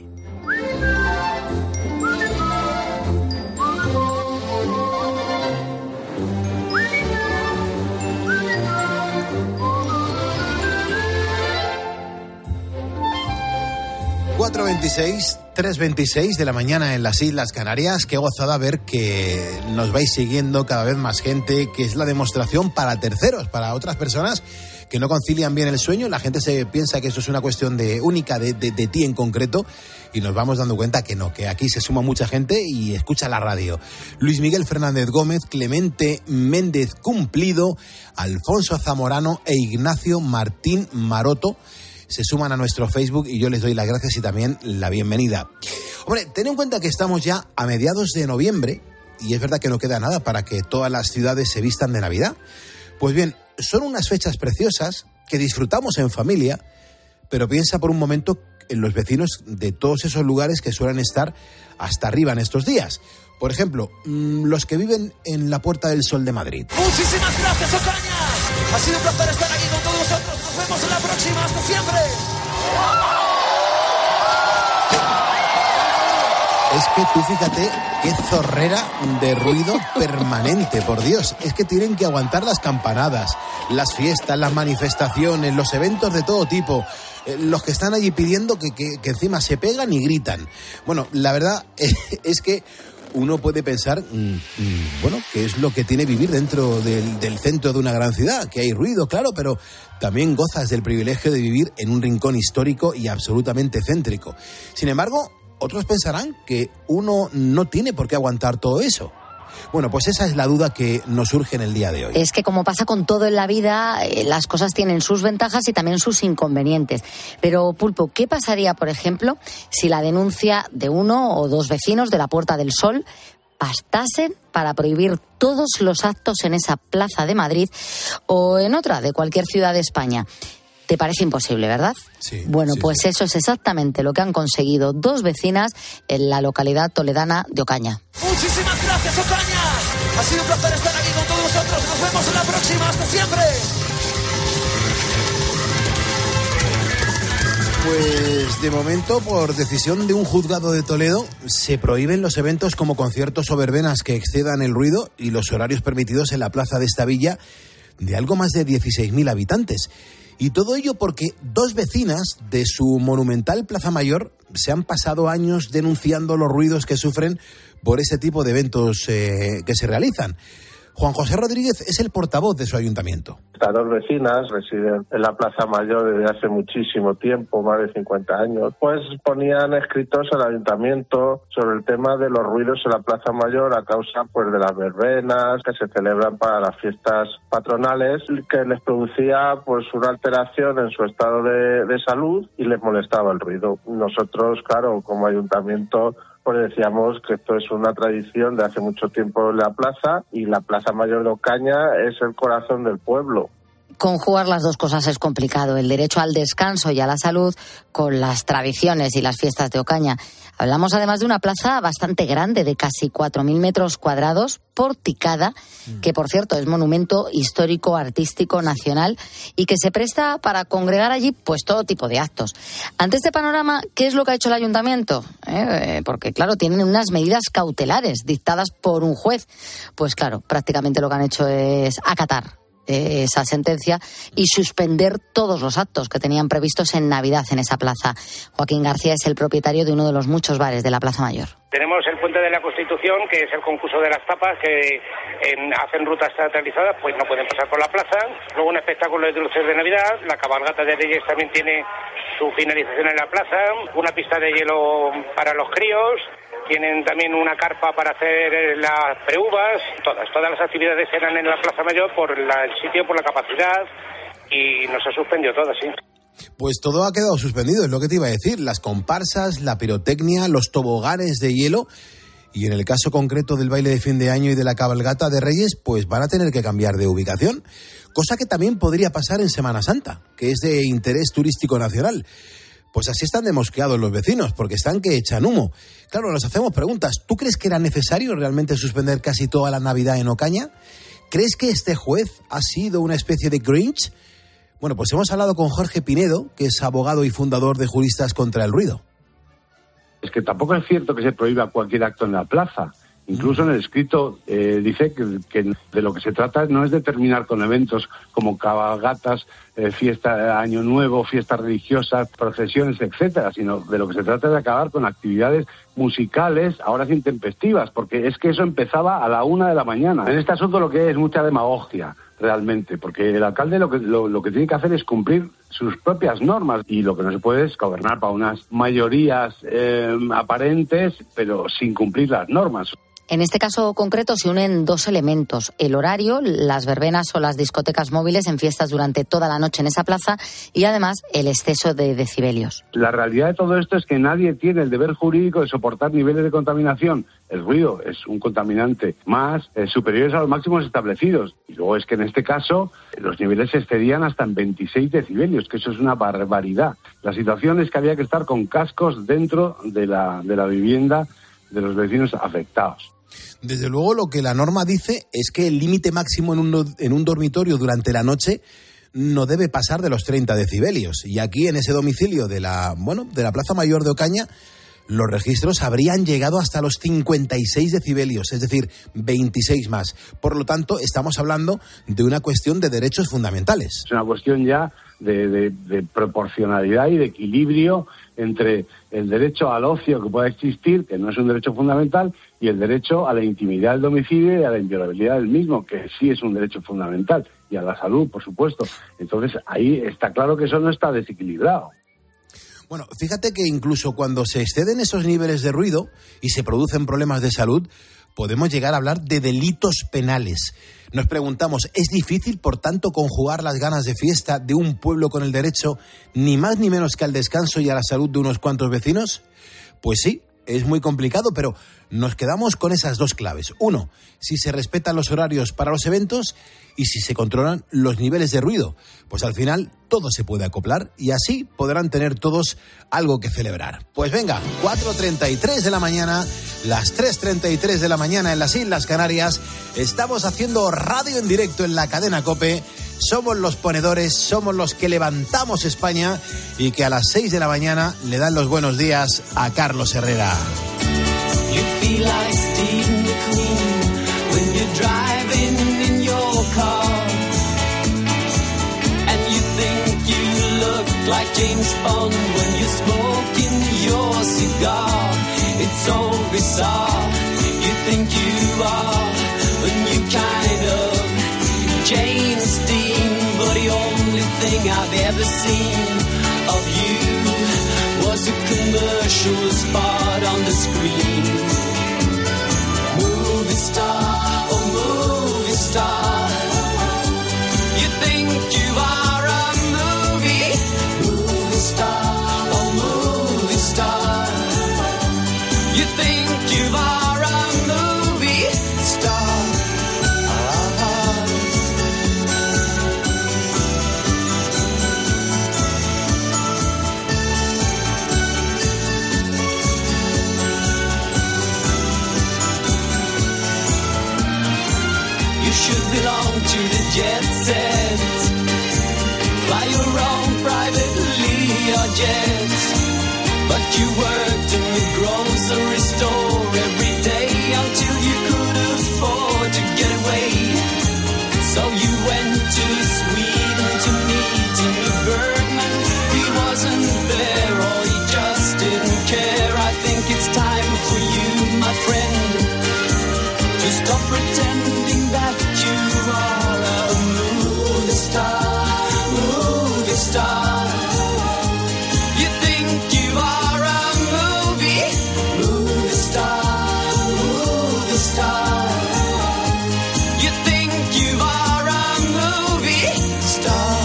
...4:26, 3:26 de la mañana en las Islas Canarias. Qué gozada ver que nos vais siguiendo cada vez más gente, que es la demostración para terceros, para otras personas que no concilian bien el sueño. La gente se piensa que eso es una cuestión única de ti en concreto y nos vamos dando cuenta que no, que aquí se suma mucha gente y escucha la radio. Luis Miguel Fernández Gómez, Clemente Méndez Cumplido, Alfonso Zamorano e Ignacio Martín Maroto se suman a nuestro Facebook y yo les doy las gracias y también la bienvenida. Hombre, ten en cuenta que estamos ya a mediados de noviembre y es verdad que no queda nada para que todas las ciudades se vistan de Navidad. Pues bien, son unas fechas preciosas que disfrutamos en familia, pero piensa por un momento en los vecinos de todos esos lugares que suelen estar hasta arriba en estos días. Por ejemplo, los que viven en la Puerta del Sol de Madrid. Muchísimas gracias, Ocaña. Ha sido un placer estar aquí con todos vosotros. Nos vemos en la próxima. Hasta siempre. Es que tú fíjate qué zorrera de ruido permanente, por Dios. Es que tienen que aguantar las campanadas, las fiestas, las manifestaciones, los eventos de todo tipo. Los que están allí pidiendo que encima se pegan y gritan. Bueno, la verdad es que uno puede pensar, bueno, qué es lo que tiene vivir dentro del centro de una gran ciudad, que hay ruido, claro, pero también gozas del privilegio de vivir en un rincón histórico y absolutamente céntrico. Sin embargo, otros pensarán que uno no tiene por qué aguantar todo eso. Bueno, pues esa es la duda que nos surge en el día de hoy. Es que como pasa con todo en la vida, las cosas tienen sus ventajas y también sus inconvenientes. Pero, Pulpo, ¿qué pasaría, por ejemplo, si la denuncia de uno o dos vecinos de la Puerta del Sol bastasen para prohibir todos los actos en esa plaza de Madrid o en otra de cualquier ciudad de España? Te parece imposible, ¿verdad? Sí. Bueno, sí, pues sí. Eso es exactamente lo que han conseguido dos vecinas en la localidad toledana de Ocaña. Muchísimas gracias, Ocaña. Ha sido un placer estar aquí con todos vosotros. Nos vemos en la próxima. Hasta siempre. Pues de momento, por decisión de un juzgado de Toledo, se prohíben los eventos como conciertos o verbenas que excedan el ruido y los horarios permitidos en la plaza de esta villa de algo más de 16.000 habitantes. Y todo ello porque dos vecinas de su monumental Plaza Mayor se han pasado años denunciando los ruidos que sufren por ese tipo de eventos que se realizan. Juan José Rodríguez es el portavoz de su ayuntamiento. Estas dos vecinas residen en la Plaza Mayor desde hace muchísimo tiempo, más de 50 años. Pues ponían escritos al ayuntamiento sobre el tema de los ruidos en la Plaza Mayor a causa pues de las verbenas que se celebran para las fiestas patronales, que les producía pues una alteración en su estado de salud y les molestaba el ruido. Nosotros, claro, como ayuntamiento, pues decíamos que esto es una tradición de hace mucho tiempo en la plaza y la Plaza Mayor de Ocaña es el corazón del pueblo. conjugar las dos cosas es complicado, el derecho al descanso y a la salud con las tradiciones y las fiestas de Ocaña. Hablamos además de una plaza bastante grande, de casi 4.000 metros cuadrados, porticada, que por cierto es monumento histórico, artístico, nacional, y que se presta para congregar allí pues todo tipo de actos. Ante este panorama, ¿qué es lo que ha hecho el ayuntamiento? Porque claro, tienen unas medidas cautelares dictadas por un juez. Pues claro, prácticamente lo que han hecho es acatar esa sentencia y suspender todos los actos que tenían previstos en Navidad en esa plaza. Joaquín García es el propietario de uno de los muchos bares de la Plaza Mayor. Tenemos el Puente de la Constitución, que es el concurso de las tapas, que hacen rutas teatralizadas, pues no pueden pasar por la plaza. Luego un espectáculo de dulces de Navidad, la cabalgata de Reyes también tiene su finalización en la plaza, una pista de hielo para los críos. Tienen también una carpa para hacer las preuvas. Todas las actividades eran en la Plaza Mayor por el sitio, por la capacidad, y nos ha suspendido todo, sí. Pues todo ha quedado suspendido, es lo que te iba a decir. Las comparsas, la pirotecnia, los toboganes de hielo. Y en el caso concreto del baile de fin de año y de la cabalgata de Reyes, pues van a tener que cambiar de ubicación. Cosa que también podría pasar en Semana Santa, que es de interés turístico nacional. Pues así están de mosqueados los vecinos, porque están que echan humo. Claro, nos hacemos preguntas. ¿Tú crees que era necesario realmente suspender casi toda la Navidad en Ocaña? ¿Crees que este juez ha sido una especie de Grinch? Bueno, pues hemos hablado con Jorge Pinedo, que es abogado y fundador de Juristas contra el Ruido. Es que tampoco es cierto que se prohíba cualquier acto en la plaza. Incluso en el escrito dice que de lo que se trata no es de terminar con eventos como cabalgatas, fiesta de Año Nuevo, fiestas religiosas, procesiones, etcétera, sino de lo que se trata es de acabar con actividades musicales, ahora intempestivas, porque es que eso empezaba a la 1 de la mañana. En este asunto lo que es mucha demagogia, realmente, porque el alcalde lo que tiene que hacer es cumplir sus propias normas, y lo que no se puede es gobernar para unas mayorías aparentes, pero sin cumplir las normas. En este caso concreto se unen dos elementos: el horario, las verbenas o las discotecas móviles en fiestas durante toda la noche en esa plaza, y además el exceso de decibelios. La realidad de todo esto es que nadie tiene el deber jurídico de soportar niveles de contaminación. El ruido es un contaminante más superiores a los máximos establecidos. Y luego es que en este caso los niveles se excedían hasta en 26 decibelios, que eso es una barbaridad. La situación es que había que estar con cascos dentro de la vivienda de los vecinos afectados. Desde luego, lo que la norma dice es que el límite máximo en un dormitorio durante la noche no debe pasar de los 30 decibelios. Y aquí, en ese domicilio de la Plaza Mayor de Ocaña, los registros habrían llegado hasta los 56 decibelios, es decir, 26 más. Por lo tanto, estamos hablando de una cuestión de derechos fundamentales. Es una cuestión ya de proporcionalidad y de equilibrio entre el derecho al ocio que pueda existir, que no es un derecho fundamental, y el derecho a la intimidad del domicilio y a la inviolabilidad del mismo, que sí es un derecho fundamental, y a la salud, por supuesto. Entonces, ahí está claro que eso no está desequilibrado. Bueno, fíjate que incluso cuando se exceden esos niveles de ruido y se producen problemas de salud, podemos llegar a hablar de delitos penales. Nos preguntamos, ¿es difícil, por tanto, conjugar las ganas de fiesta de un pueblo con el derecho ni más ni menos que al descanso y a la salud de unos cuantos vecinos? Pues sí, es muy complicado, pero nos quedamos con esas dos claves. Uno, si se respetan los horarios para los eventos, y si se controlan los niveles de ruido. Pues al final todo se puede acoplar y así podrán tener todos algo que celebrar. Pues venga, 4:33 de la mañana, las 3:33 de la mañana en las Islas Canarias. Estamos haciendo radio en directo en la cadena COPE. Somos los ponedores, somos los que levantamos España y que a las 6 de la mañana le dan los buenos días a Carlos Herrera. You feel like Steve McQueen when you're driving in your car, and you think you look like James Bond when you're smoking your cigar. It's so bizarre. You think you are a new kind of James Dean, but the only thing I've ever seen of you was a commercial spot on the screen. Movie star, oh movie star, you think you are a movie star, oh movie star, you think you are a movie star. jet set. Fly your own privately or jet. But you worked in the grocery store every day until you could afford to get away. So you went to Sweden to meet Ingmar Bergman. He wasn't there or he just didn't care. I think it's time for you, my friend, to stop pretending that you are a movie star, movie star. You think you are a movie star, movie star. You think you are a movie star.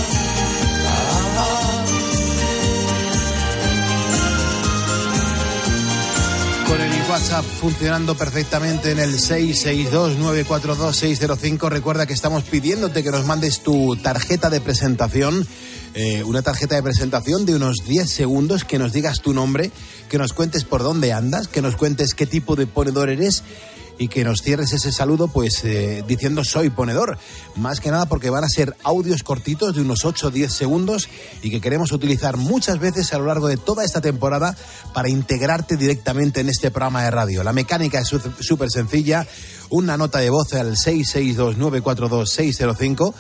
Con el WhatsApp funcionando perfectamente en el 662-942-605. Recuerda que estamos pidiéndote que nos mandes tu tarjeta de presentación. Una tarjeta de presentación de unos 10 segundos, que nos digas tu nombre, que nos cuentes por dónde andas, que nos cuentes qué tipo de ponedor eres y que nos cierres ese saludo pues diciendo soy ponedor. Más que nada porque van a ser audios cortitos de unos 8 o 10 segundos y que queremos utilizar muchas veces a lo largo de toda esta temporada para integrarte directamente en este programa de radio. La mecánica es súper sencilla, una nota de voz al 662-942-605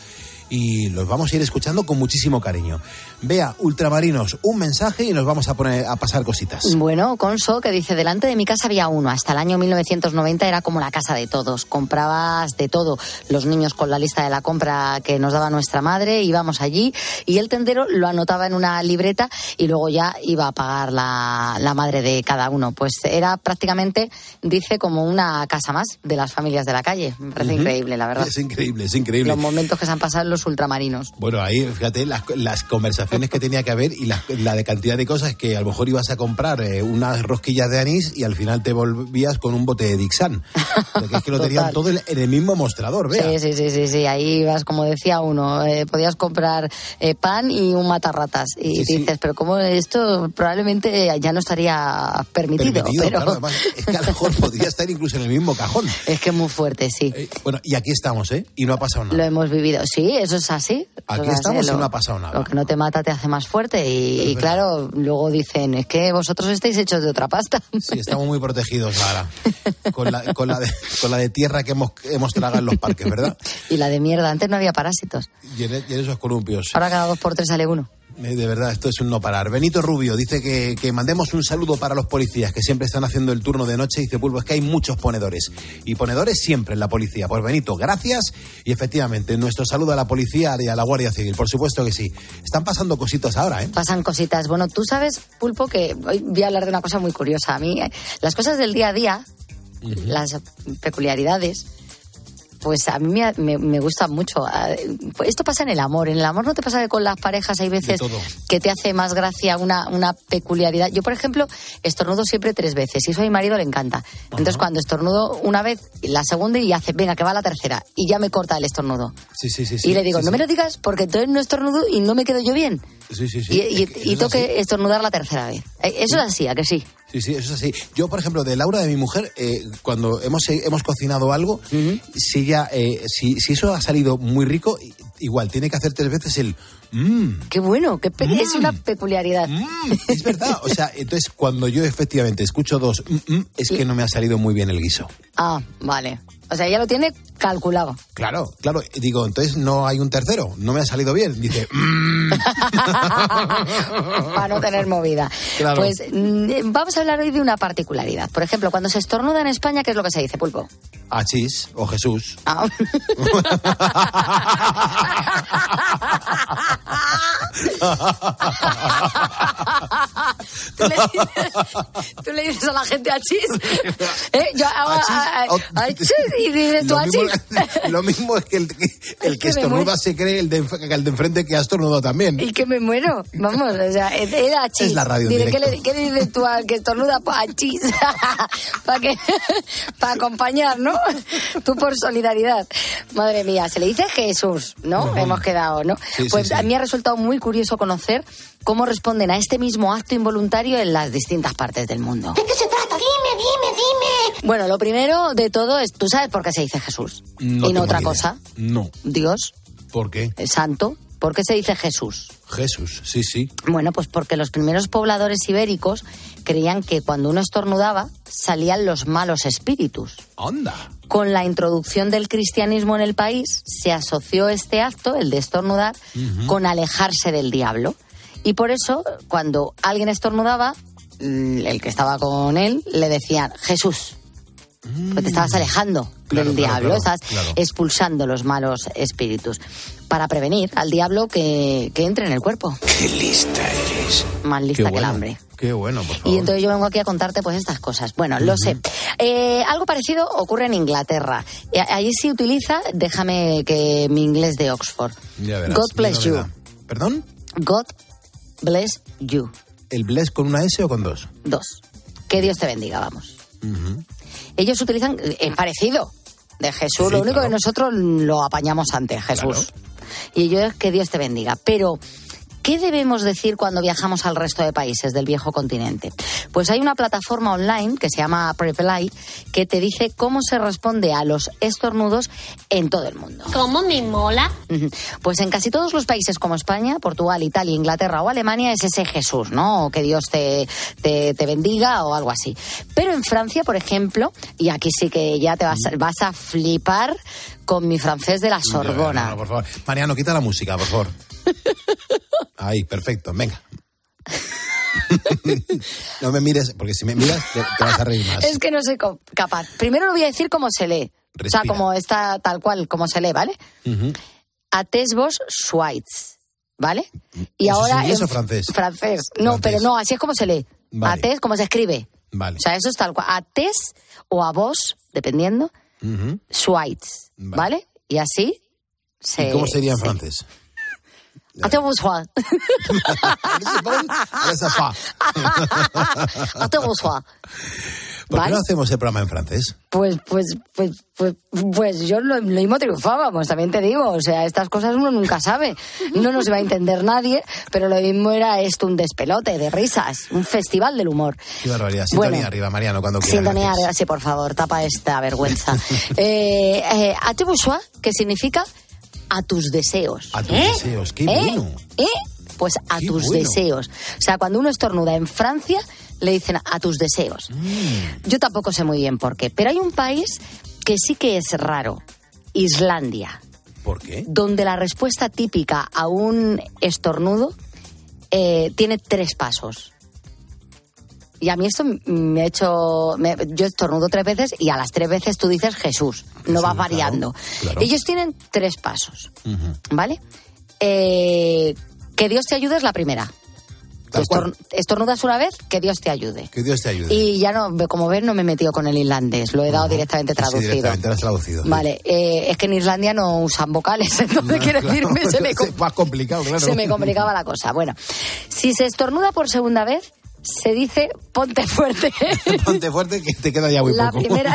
y los vamos a ir escuchando con muchísimo cariño. Vea, ultramarinos, un mensaje y nos vamos a poner a pasar cositas. Bueno, Conso, que dice, delante de mi casa había uno. Hasta el año 1990 era como la casa de todos. Comprabas de todo. Los niños con la lista de la compra que nos daba nuestra madre, íbamos allí y el tendero lo anotaba en una libreta y luego ya iba a pagar la madre de cada uno. Pues era prácticamente, dice, como una casa más de las familias de la calle. Me parece increíble, la verdad. Es increíble, es increíble. Los momentos que se han pasado en los ultramarinos. Bueno, ahí, fíjate, las conversaciones que tenía que haber y la de cantidad de cosas que a lo mejor ibas a comprar unas rosquillas de anís y al final te volvías con un bote de Dixan. Porque es que lo tenían todo en el mismo mostrador, vea. Sí. Ahí ibas, como decía uno, podías comprar pan y un matarratas. Y dices, pero ¿cómo esto probablemente ya no estaría permitido? Pero... Claro, además, es que a lo mejor podría estar incluso en el mismo cajón. Es que es muy fuerte, sí. Bueno, y aquí estamos, y no ha pasado nada. Lo hemos vivido, sí, eso es así. Aquí estamos y no ha pasado nada. Lo que no te mata te hace más fuerte y claro, luego dicen, es que vosotros estáis hechos de otra pasta. Sí, estamos muy protegidos ahora. Con la de tierra que hemos tragado en los parques, ¿verdad? Y la de mierda, antes no había parásitos. Y en esos columpios. Ahora cada 2 por 3 sale uno. De verdad, esto es un no parar. Benito Rubio dice que mandemos un saludo para los policías que siempre están haciendo el turno de noche. Dice, Pulpo, es que hay muchos ponedores. Y ponedores siempre en la policía. Pues Benito, gracias. Y efectivamente, nuestro saludo a la policía y a la Guardia Civil. Por supuesto que sí. Están pasando cositas ahora, Pasan cositas. Bueno, tú sabes, Pulpo, que hoy voy a hablar de una cosa muy curiosa. A mí, las cosas del día a día, las peculiaridades... Pues a mí me gusta mucho. Esto pasa en el amor. En el amor no te pasa que con las parejas hay veces que te hace más gracia una peculiaridad. Yo, por ejemplo, estornudo siempre 3 veces y eso a mi marido le encanta. Entonces, cuando estornudo una vez, la segunda y hace, venga, que va la tercera. Y ya me corta el estornudo. Sí. Y le digo, no me lo digas porque entonces no estornudo y no me quedo yo bien. Sí. Y tengo que estornudar la tercera vez. Eso es así, ¿a que sí? Sí, eso es así. Yo, por ejemplo, de Laura, de mi mujer, cuando hemos cocinado algo, si eso ha salido muy rico, igual, tiene que hacer 3 veces el ¡Qué bueno! Es una peculiaridad. Es verdad. O sea, entonces, cuando yo efectivamente escucho 2 es que no me ha salido muy bien el guiso. Ah, vale. O sea, ya lo tiene calculado. Claro. Digo, entonces no hay un tercero. No me ha salido bien. Dice, para no tener movida. Claro. Pues vamos a hablar hoy de una particularidad. Por ejemplo, cuando se estornuda en España, ¿qué es lo que se dice, Pulpo? Achís o Jesús. Ah. ¿Tú le dices a la gente achís? Yo hago achís y dices tú achís. Lo mismo es que el que estornuda se cree el de enfrente que ha estornudado también. Y que me muero. Vamos, o sea, era achís. Es la radio en directo. ¿Qué le dices tú al que estornuda? Pues achís. Para acompañar, ¿no? Tú por solidaridad. Madre mía, se le dice Jesús, ¿no? Hemos quedado, ¿no? Sí, pues a mí ha resultado muy curioso conocer cómo responden a este mismo acto involuntario en las distintas partes del mundo. ¿De qué se trata? Dime. Bueno, lo primero de todo es, ¿tú sabes por qué se dice Jesús? No y no otra idea. cosa. No. Dios. ¿Por qué? Santo. ¿Por qué se dice Jesús? Jesús, sí. Bueno, pues porque los primeros pobladores ibéricos creían que cuando uno estornudaba salían los malos espíritus. ¡Anda! Con la introducción del cristianismo en el país, se asoció este acto, el de estornudar, con alejarse del diablo. Y por eso, cuando alguien estornudaba, el que estaba con él le decían Jesús. Porque te estabas alejando del diablo, estás expulsando los malos espíritus. Para prevenir al diablo que entre en el cuerpo. ¡Qué lista eres! Más lista que el hambre. Qué bueno, por favor. Y entonces yo vengo aquí a contarte pues estas cosas. Bueno, lo sé. Algo parecido ocurre en Inglaterra. Allí se utiliza, déjame que mi inglés de Oxford. Ya verás, God bless you. ¿Perdón? God bless you. ¿El bless con una S o con dos? Dos. Que Dios te bendiga, vamos. Ellos utilizan parecido de Jesús, Sí, lo único claro. que nosotros lo apañamos antes, Jesús. Claro. Y ellos es que Dios te bendiga. Pero, ¿qué debemos decir cuando viajamos al resto de países del viejo continente? Pues hay una plataforma online que se llama Preply que te dice cómo se responde a los estornudos en todo el mundo. ¿Cómo me mola? Pues en casi todos los países como España, Portugal, Italia, Inglaterra o Alemania es ese Jesús, ¿no? O que Dios te bendiga o algo así. Pero en Francia, por ejemplo, y aquí sí que ya te vas a flipar con mi francés de la Sorbona. No, por favor. Mariano, quita la música, por favor. Ahí, perfecto, venga. No me mires, porque si me miras te vas a reír más. Es que no soy capaz. Primero lo voy a decir como se lee. Respira. O sea, como está tal cual, como se lee, ¿vale? Ates-vos Schweiz, ¿vale? Y ¿Eso ahora es inglés o francés? Francés. No, Francés. pero no, así es como se lee. Vale. Ates, como se escribe. Vale. O sea, eso es tal cual. Ates o a vos, dependiendo, Schweiz, ¿vale? Y así se... ¿Y cómo sería en francés? Ates-vos Schweiz. Ates-vos Schweiz. ¿Por qué ¿Vale? no hacemos el programa en francés? Pues yo lo mismo triunfábamos, también te digo. O sea, estas cosas uno nunca sabe. No nos va a entender nadie, pero lo mismo era esto un despelote de risas, un festival del humor. Qué barbaridad. Sintonía arriba, Mariano, cuando quieras. Sintonía arriba, sí, por favor, tapa esta vergüenza. A tu bourgeois, que significa a tus deseos. A tus deseos, qué bueno. Pues a Qué tus bueno. deseos. O sea, cuando uno estornuda en Francia, le dicen a tus deseos. Yo tampoco sé muy bien por qué, pero hay un país que sí que es raro, Islandia. ¿Por qué? Donde la respuesta típica a un estornudo tiene 3 pasos. Y a mí esto me ha hecho... yo estornudo 3 veces y a las 3 veces tú dices Jesús. No vas variando. claro. Ellos tienen 3 pasos, ¿vale? Que Dios te ayude es la primera. Estornudas una vez, que Dios te ayude. Que Dios te ayude. Y ya no, como ves, no me he metido con el irlandés, lo he dado directamente Sí, traducido. directamente lo has traducido. Vale, es que en Islandia no usan vocales, entonces quiero decirme, Es más complicado, claro. se me complicaba la cosa. Bueno, si se estornuda por segunda vez, se dice ponte fuerte. Ponte fuerte que te queda ya muy La poco. primera...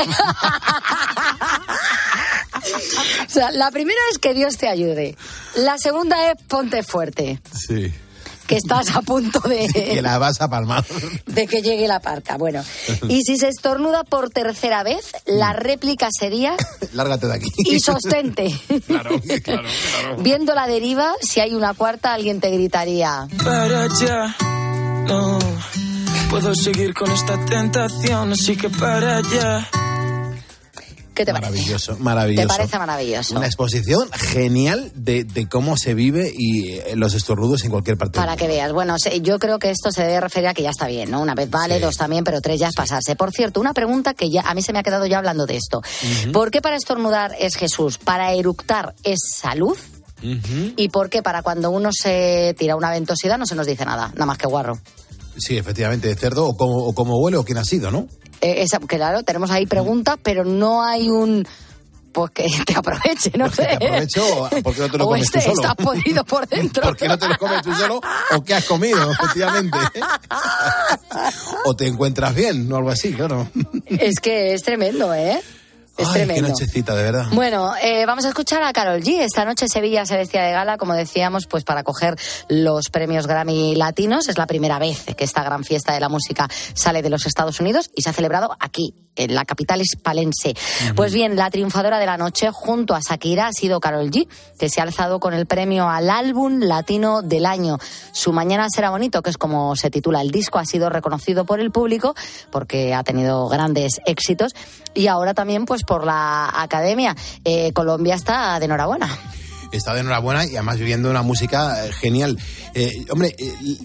O sea, la primera es que Dios te ayude. La segunda es ponte fuerte. Sí. Que estás a punto de... Que la vas a palmar. De que llegue la parca. Bueno, y si se estornuda por tercera vez, la réplica sería... Lárgate de aquí. Y sostente. Claro. Viendo la deriva, si hay una cuarta, alguien te gritaría... Para ya, no puedo seguir con esta tentación, así que para ya. ¿Qué te parece? Maravilloso, maravilloso. ¿Te parece maravilloso? Una exposición genial de cómo se vive y los estornudos en cualquier parte Para del que mundo. veas. Bueno, yo creo que esto se debe referir a que ya está bien, ¿no? Una vez vale, 2 también, pero 3 ya es pasarse. Por cierto, una pregunta que ya a mí se me ha quedado ya hablando de esto. ¿Por qué para estornudar es Jesús? ¿Para eructar es salud? ¿Y por qué para cuando uno se tira una ventosidad no se nos dice nada más que guarro? Sí, efectivamente, de cerdo o cómo huele o quién ha sido, ¿no? Claro, tenemos ahí preguntas, pero no hay un... Pues que te aproveche, no sé. ¿Te aprovecho porque no te lo comes tú solo? Estás podrido por dentro. ¿Porque no te lo comes tú solo o qué has comido, efectivamente? O te encuentras bien, o algo así, claro. Es que es tremendo, ¿eh? Es Ay, tremendo. qué nochecita, de verdad. Bueno, vamos a escuchar a Karol G. Esta noche Sevilla se vestía de gala, como decíamos, pues para coger los premios Grammy Latinos. Es la primera vez que esta gran fiesta de la música sale de los Estados Unidos y se ha celebrado aquí, en la capital hispalense. Pues bien, la triunfadora de la noche, junto a Shakira, ha sido Karol G, que se ha alzado con el premio al álbum latino del año. Su Mañana será bonito, que es como se titula el disco, ha sido reconocido por el público porque ha tenido grandes éxitos y ahora también pues por la Academia. Colombia está de enhorabuena. Está de enhorabuena y además viviendo una música genial. Hombre,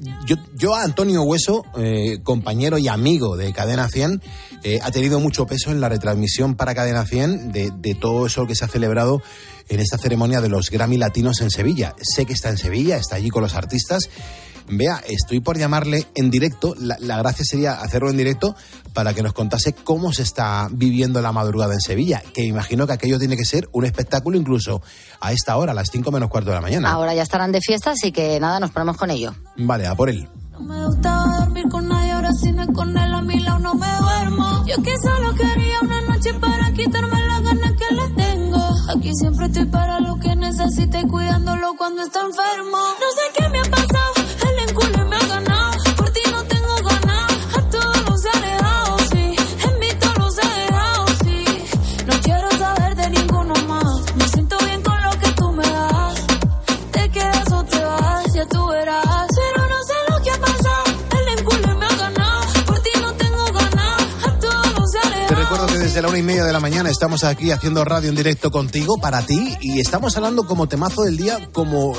yo a Antonio Hueso, compañero y amigo de Cadena 100, ha tenido mucho peso en la retransmisión para Cadena 100 de todo eso que se ha celebrado en esta ceremonia de los Grammy Latinos en Sevilla. Sé que está en Sevilla, está allí con los artistas. Vea, estoy por llamarle en directo. La gracia sería hacerlo en directo para que nos contase cómo se está viviendo la madrugada en Sevilla, que imagino que aquello tiene que ser un espectáculo incluso a esta hora, a las 5 menos cuarto de la mañana. Ahora ya estarán de fiesta, así que nada, nos ponemos con ello. Vale, a por él. No me gustaba dormir con nadie, ahora si no es con él a mi lado no me duermo. Yo que solo quería una noche para quitarme las ganas que le tengo. Aquí siempre estoy para lo que necesite, cuidándolo cuando está enfermo. No sé qué me ha pasado, el enculo me ha ganado. Por ti no tengo ganas, a todos los he alejado, sí. En mí todos los he dejado, sí. No quiero saber de ninguno más. Me siento bien con lo que tú me das. Te quedas o te vas, ya tú verás. Pero no sé lo que ha pasado, el enculo me ha ganado. Por ti no tengo ganas, a todos los he alejado. Te recuerdo que desde la 1:30 de la mañana estamos aquí haciendo radio en directo contigo, para ti, y estamos hablando como temazo del día, como,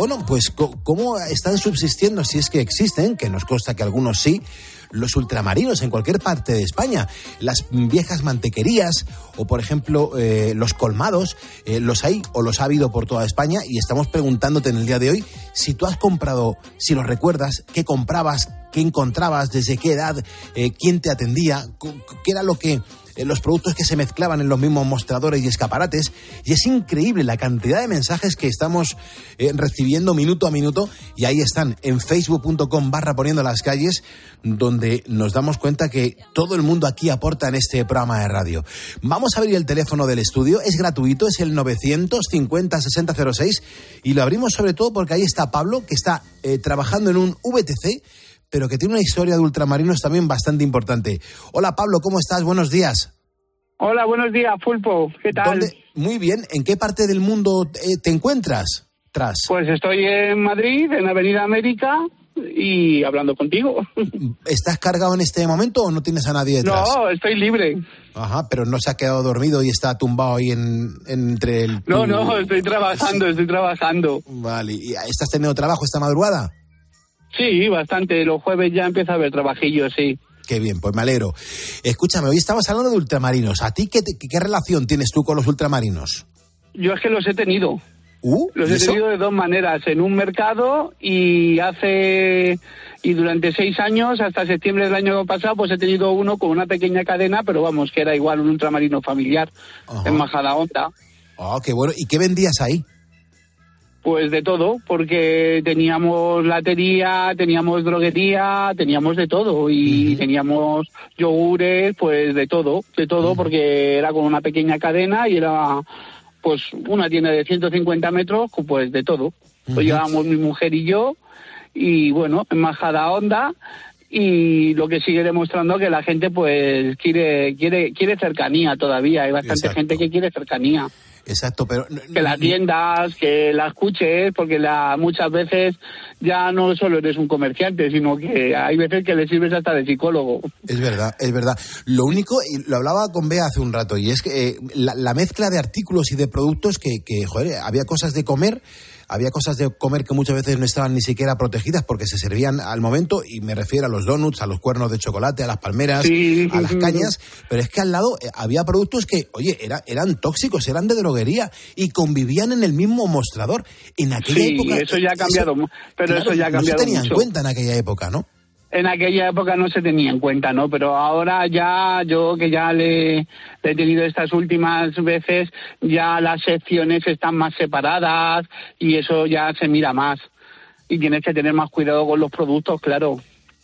cómo están subsistiendo, si es que existen, que nos consta que algunos sí, los ultramarinos en cualquier parte de España. Las viejas mantequerías o, por ejemplo, los colmados, los hay o los ha habido por toda España, y estamos preguntándote en el día de hoy si tú has comprado, si los recuerdas, qué comprabas, qué encontrabas, desde qué edad, quién te atendía, qué era lo que... los productos que se mezclaban en los mismos mostradores y escaparates, y es increíble la cantidad de mensajes que estamos recibiendo minuto a minuto, y ahí están en facebook.com/poniendo las calles, donde nos damos cuenta que todo el mundo aquí aporta en este programa de radio. Vamos a abrir el teléfono del estudio, es gratuito, es el 950-6006, y lo abrimos sobre todo porque ahí está Pablo, que está trabajando en un VTC, pero que tiene una historia de ultramarinos también bastante importante. Hola Pablo, ¿cómo estás? Buenos días. Hola, buenos días, Pulpo. ¿Qué tal? Muy bien. ¿En qué parte del mundo te encuentras? Pues estoy en Madrid, en Avenida América, y hablando contigo. ¿Estás cargado en este momento o no tienes a nadie detrás? No, estoy libre. Ajá, pero no se ha quedado dormido y está tumbado ahí entre el... No, estoy trabajando. Vale. ¿Y estás teniendo trabajo esta madrugada? Sí, bastante. Los jueves ya empieza a haber trabajillos, sí. Qué bien, pues me alegro. Escúchame, hoy estamos hablando de ultramarinos. ¿A ti qué relación tienes tú con los ultramarinos? Yo es que los he tenido. Los he ¿y eso? tenido de dos maneras. En un mercado y durante 6 años, hasta septiembre del año pasado, pues he tenido uno con una pequeña cadena, pero vamos, que era igual un ultramarino familiar. Ajá. En Majadahonda. Qué bueno. ¿Y qué vendías ahí? Pues de todo, porque teníamos latería, teníamos droguería, teníamos de todo, y teníamos yogures, pues de todo, porque era con una pequeña cadena y era pues una tienda de 150 metros, pues de todo. Lo llevábamos mi mujer y yo, y bueno, en Majadahonda, y lo que sigue demostrando que la gente pues quiere cercanía todavía, hay bastante gente que quiere cercanía. Exacto, pero... Que la atiendas, que la escuches, porque muchas veces ya no solo eres un comerciante, sino que hay veces que le sirves hasta de psicólogo. Es verdad. Lo único, y lo hablaba con Bea hace un rato, y es que la mezcla de artículos y de productos que había cosas de comer que muchas veces no estaban ni siquiera protegidas porque se servían al momento, y me refiero a los donuts, a los cuernos de chocolate, a las palmeras, a las cañas, pero es que al lado había productos que, oye, eran tóxicos, eran de droguería y convivían en el mismo mostrador. En aquella época... eso ya ha cambiado, eso ya ha cambiado mucho. No se tenía en cuenta en aquella época, ¿no? En aquella época no se tenía en cuenta, ¿no? Pero ahora ya, yo que ya le he tenido estas últimas veces, ya las secciones están más separadas y eso ya se mira más. Y tienes que tener más cuidado con los productos, claro.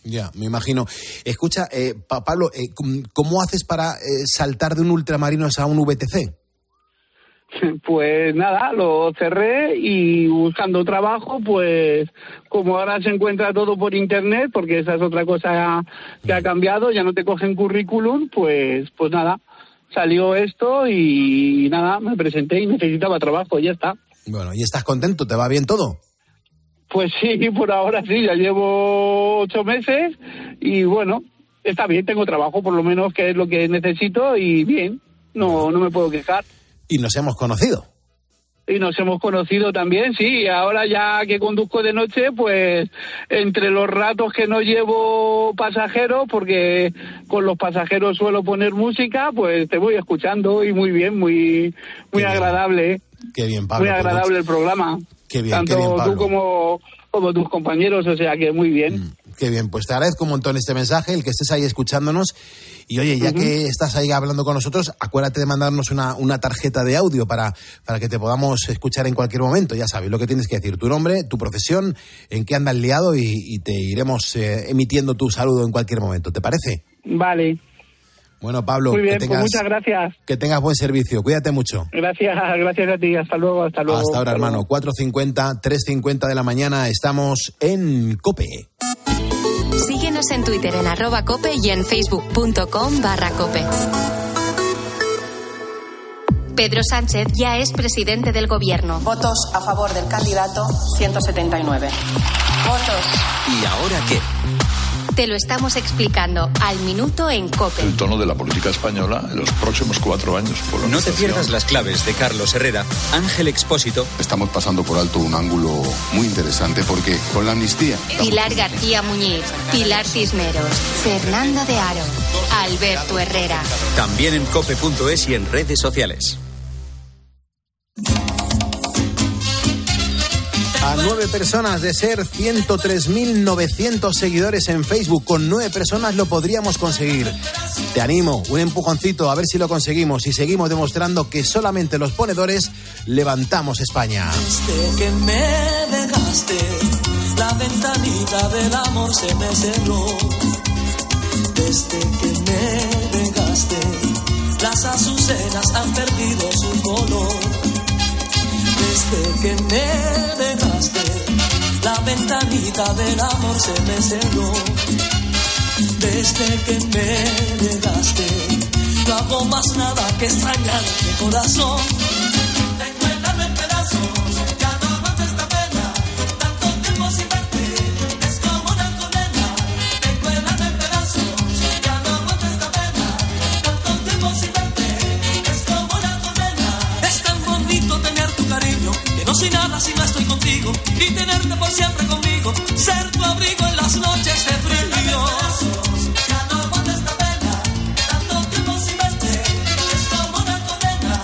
Ya, me imagino. Escucha, Pablo, ¿cómo haces para saltar de un Ultramarinos a un VTC? Pues nada, lo cerré y buscando trabajo, pues como ahora se encuentra todo por internet, porque esa es otra cosa que ha cambiado, ya no te cogen currículum, pues nada, salió esto y nada, me presenté y necesitaba trabajo y ya está. Bueno, ¿y estás contento? ¿Te va bien todo? Pues sí, por ahora sí, ya llevo 8 meses y bueno, está bien, tengo trabajo por lo menos, que es lo que necesito y bien, no me puedo quejar. Y nos hemos conocido. Y nos hemos conocido también, sí. Ahora ya que conduzco de noche, pues entre los ratos que no llevo pasajeros, porque con los pasajeros suelo poner música, pues te voy escuchando y muy bien, muy agradable. Qué bien, Pablo. Muy agradable el programa. Qué bien, tanto qué bien, Pablo. Tú como tus compañeros, o sea que muy bien. Qué bien, pues te agradezco un montón este mensaje, el que estés ahí escuchándonos. Y oye, ya que estás ahí hablando con nosotros, acuérdate de mandarnos una tarjeta de audio para que te podamos escuchar en cualquier momento. Ya sabes lo que tienes que decir, tu nombre, tu profesión, en qué andas liado y te iremos emitiendo tu saludo en cualquier momento. ¿Te parece? Vale. Bueno, Pablo, muy bien, pues muchas gracias. Que tengas buen servicio, cuídate mucho. Gracias a ti, hasta luego. Hasta ahora, hermano, 4:50, 3:50 de la mañana, estamos en COPE. Síguenos en Twitter en @cope y en facebook.com/cope. Pedro Sánchez ya es presidente del gobierno. Votos a favor del candidato, 179. Votos. ¿Y ahora qué? Te lo estamos explicando al minuto en COPE. El tono de la política española en los próximos 4 años. No te pierdas las claves de Carlos Herrera, Ángel Expósito. Estamos pasando por alto un ángulo muy interesante porque con la amnistía... Pilar García Muñiz, Pilar Cisneros, Fernando de Aro, Alberto Herrera. También en cope.es y en redes sociales. A 9 personas de ser 103.900 seguidores en Facebook. Con 9 personas lo podríamos conseguir. Te animo, un empujoncito a ver si lo conseguimos y seguimos demostrando que solamente los ponedores levantamos España. Desde que me dejaste, la ventanita del amor se me cerró. Desde que me dejaste, las azucenas han perdido su color. Desde que me dejaste, la ventanita del amor se me cerró. Desde que me dejaste, no hago más nada que extrañarte, corazón. Tengo el alma en pedazos, ya no aguanto esta pena. Tanto tiempo sin verte, es como una condena. Tengo el alma en pedazos, ya no aguanto esta pena. Tanto tiempo sin verte, es como una condena. Es tan bonito tener tu cariño, que no soy nada si no estoy contigo, y tenerte por siempre conmigo, ser tu abrigo en las noches de frío. Ya no aguanto esta pena, tanto tiempo sin verte, es como una condena.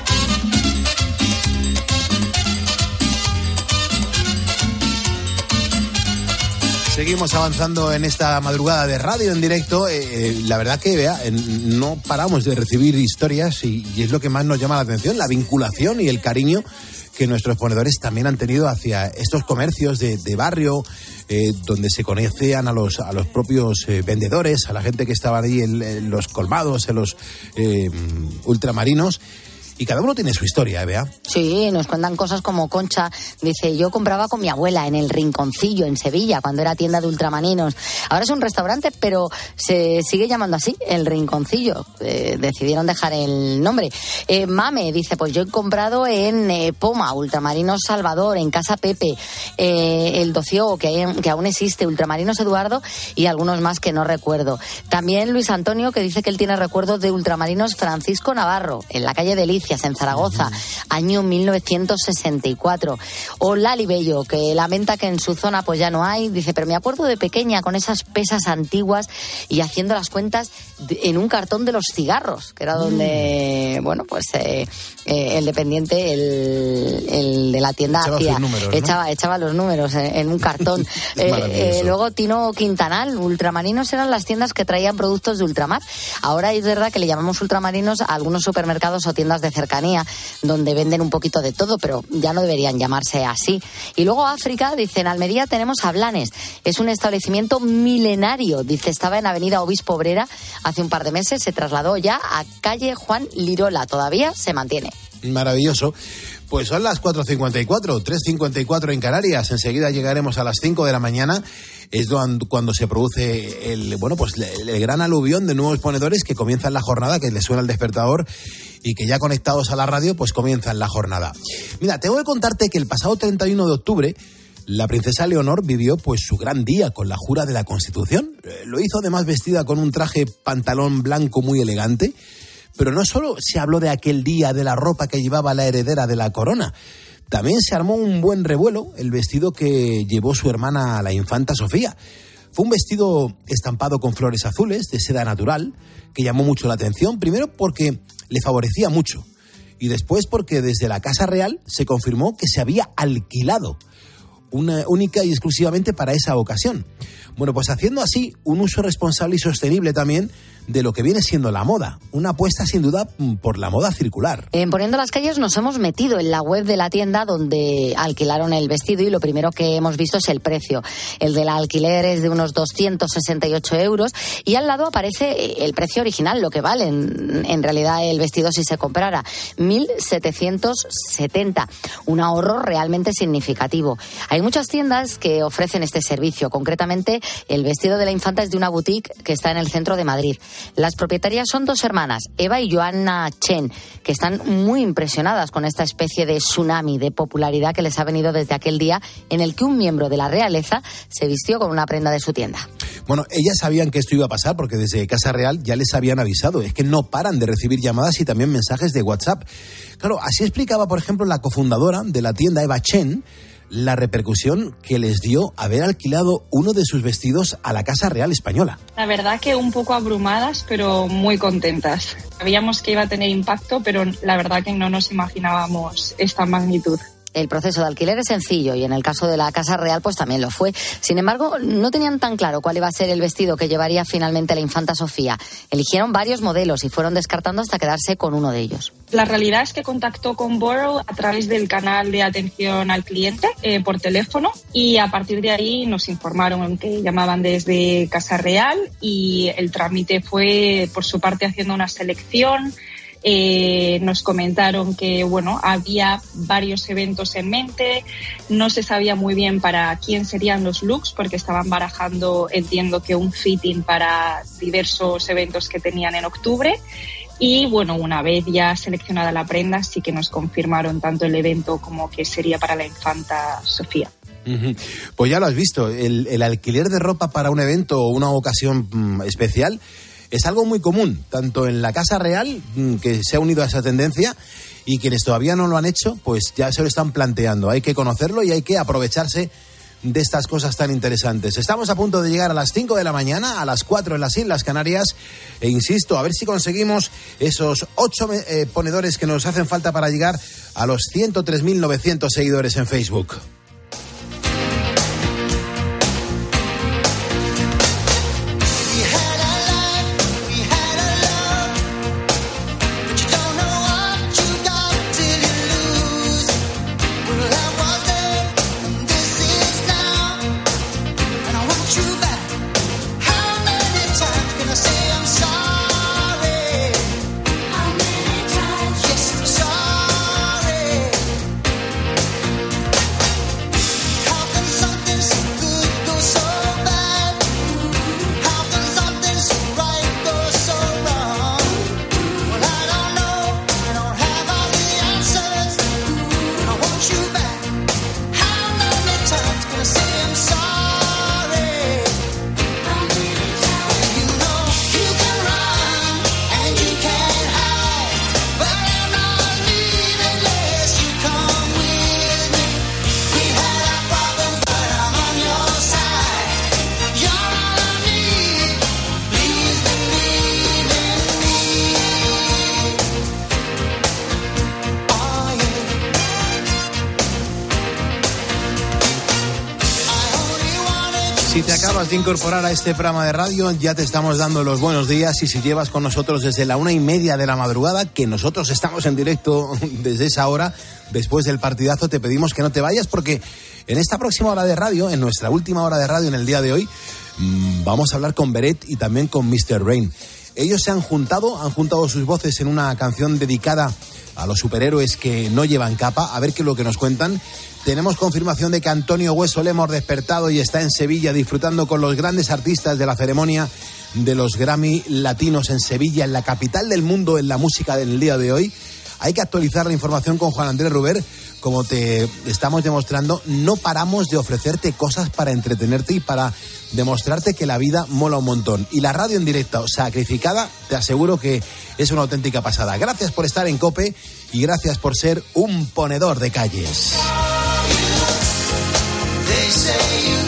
Seguimos avanzando en esta madrugada de radio en directo. La verdad que, vea, no paramos de recibir historias y es lo que más nos llama la atención, la vinculación y el cariño que nuestros ponedores también han tenido hacia estos comercios de barrio, donde se conocían a los propios vendedores, a la gente que estaba ahí en los colmados, en los ultramarinos. Y cada uno tiene su historia, Bea. Sí, nos cuentan cosas como Concha. Dice, yo compraba con mi abuela en el Rinconcillo, en Sevilla, cuando era tienda de ultramarinos. Ahora es un restaurante, pero se sigue llamando así, el Rinconcillo. Decidieron dejar el nombre. Mame dice, pues yo he comprado en Poma, Ultramarinos Salvador, en Casa Pepe, el Docio, que aún existe, Ultramarinos Eduardo y algunos más que no recuerdo. También Luis Antonio, que dice que él tiene recuerdos de Ultramarinos Francisco Navarro, en la calle de Liz, en Zaragoza, año 1964. O Lali Bello, que lamenta que en su zona pues ya no hay. Dice, pero me acuerdo de pequeña con esas pesas antiguas y haciendo las cuentas en un cartón de los cigarros, que era donde, bueno, pues el dependiente, el de la tienda hacía, números, ¿no? echaba los números en un cartón. Luego Tino Quintanal, Ultramarinos eran las tiendas que traían productos de ultramar. Ahora es verdad que le llamamos ultramarinos a algunos supermercados o tiendas de cercanía, donde venden un poquito de todo, pero ya no deberían llamarse así. Y luego África, dice, en Almería tenemos a Blanes. Es un establecimiento milenario. Dice, estaba en Avenida Obispo Obrera hace un par de meses, se trasladó ya a calle Juan Lirola. Todavía se mantiene. Maravilloso. Pues son las 4:54, 3:54 en Canarias. Enseguida llegaremos a las 5 de la mañana. Es cuando se produce el gran aluvión de nuevos ponedores que comienzan la jornada, que les suena el despertador y que ya conectados a la radio, pues comienzan la jornada. Mira, tengo que contarte que el pasado 31 de octubre la princesa Leonor vivió pues su gran día con la jura de la Constitución. Lo hizo además vestida con un traje pantalón blanco muy elegante. Pero no solo se habló de aquel día de la ropa que llevaba la heredera de la corona, también se armó un buen revuelo el vestido que llevó su hermana, la infanta Sofía. Fue un vestido estampado con flores azules, de seda natural, que llamó mucho la atención, primero porque le favorecía mucho, y después porque desde la Casa Real se confirmó que se había alquilado, única y exclusivamente para esa ocasión. Bueno, pues haciendo así un uso responsable y sostenible también de lo que viene siendo la moda. Una apuesta sin duda por la moda circular. En Poniendo las Calles nos hemos metido en la web de la tienda donde alquilaron el vestido y lo primero que hemos visto es el precio. El del alquiler es de unos 268 euros y al lado aparece el precio original, lo que vale en realidad el vestido si se comprara, 1.770. Un ahorro realmente significativo. Hay muchas tiendas que ofrecen este servicio. Concretamente, el vestido de la infanta es de una boutique que está en el centro de Madrid. Las propietarias son dos hermanas, Eva y Joanna Chen, que están muy impresionadas con esta especie de tsunami de popularidad que les ha venido desde aquel día en el que un miembro de la realeza se vistió con una prenda de su tienda. Bueno, ellas sabían que esto iba a pasar porque desde Casa Real ya les habían avisado. Es que no paran de recibir llamadas y también mensajes de WhatsApp. Claro, así explicaba, por ejemplo, la cofundadora de la tienda, Eva Chen, la repercusión que les dio haber alquilado uno de sus vestidos a la Casa Real española. La verdad que un poco abrumadas, pero muy contentas. Sabíamos que iba a tener impacto, pero la verdad que no nos imaginábamos esta magnitud. El proceso de alquiler es sencillo y en el caso de la Casa Real pues también lo fue. Sin embargo, no tenían tan claro cuál iba a ser el vestido que llevaría finalmente la infanta Sofía. Eligieron varios modelos y fueron descartando hasta quedarse con uno de ellos. La realidad es que contactó con Borough a través del canal de atención al cliente por teléfono y a partir de ahí nos informaron que llamaban desde Casa Real y el trámite fue por su parte haciendo una selección. Nos comentaron que había varios eventos en mente, no se sabía muy bien para quién serían los looks porque estaban barajando, entiendo que un fitting para diversos eventos que tenían en octubre y una vez ya seleccionada la prenda sí que nos confirmaron tanto el evento como que sería para la infanta Sofía. Pues ya lo has visto, el alquiler de ropa para un evento o una ocasión especial es algo muy común, tanto en la Casa Real, que se ha unido a esa tendencia, y quienes todavía no lo han hecho, pues ya se lo están planteando. Hay que conocerlo y hay que aprovecharse de estas cosas tan interesantes. Estamos a punto de llegar a las 5 de la mañana, a las 4 en las Islas Canarias, e insisto, a ver si conseguimos esos 8 ponedores que nos hacen falta para llegar a los 103.900 seguidores en Facebook. Si te acabas de incorporar a este programa de radio, ya te estamos dando los buenos días, y si llevas con nosotros desde la 1:30 de la madrugada, que nosotros estamos en directo desde esa hora, después del partidazo, te pedimos que no te vayas, porque en esta próxima hora de radio, en nuestra última hora de radio en el día de hoy, vamos a hablar con Beret y también con Mr. Rain. Ellos se han juntado sus voces en una canción dedicada a los superhéroes que no llevan capa. A ver qué es lo que nos cuentan. Tenemos confirmación de que Antonio Hueso le hemos despertado y está en Sevilla disfrutando con los grandes artistas de la ceremonia de los Grammy Latinos en Sevilla, en la capital del mundo en la música del día de hoy. Hay que actualizar la información con Juan Andrés Ruber. Como te estamos demostrando, no paramos de ofrecerte cosas para entretenerte y para demostrarte que la vida mola un montón. Y la radio en directo sacrificada, te aseguro que es una auténtica pasada. Gracias por estar en COPE y gracias por ser un ponedor de calles. They say you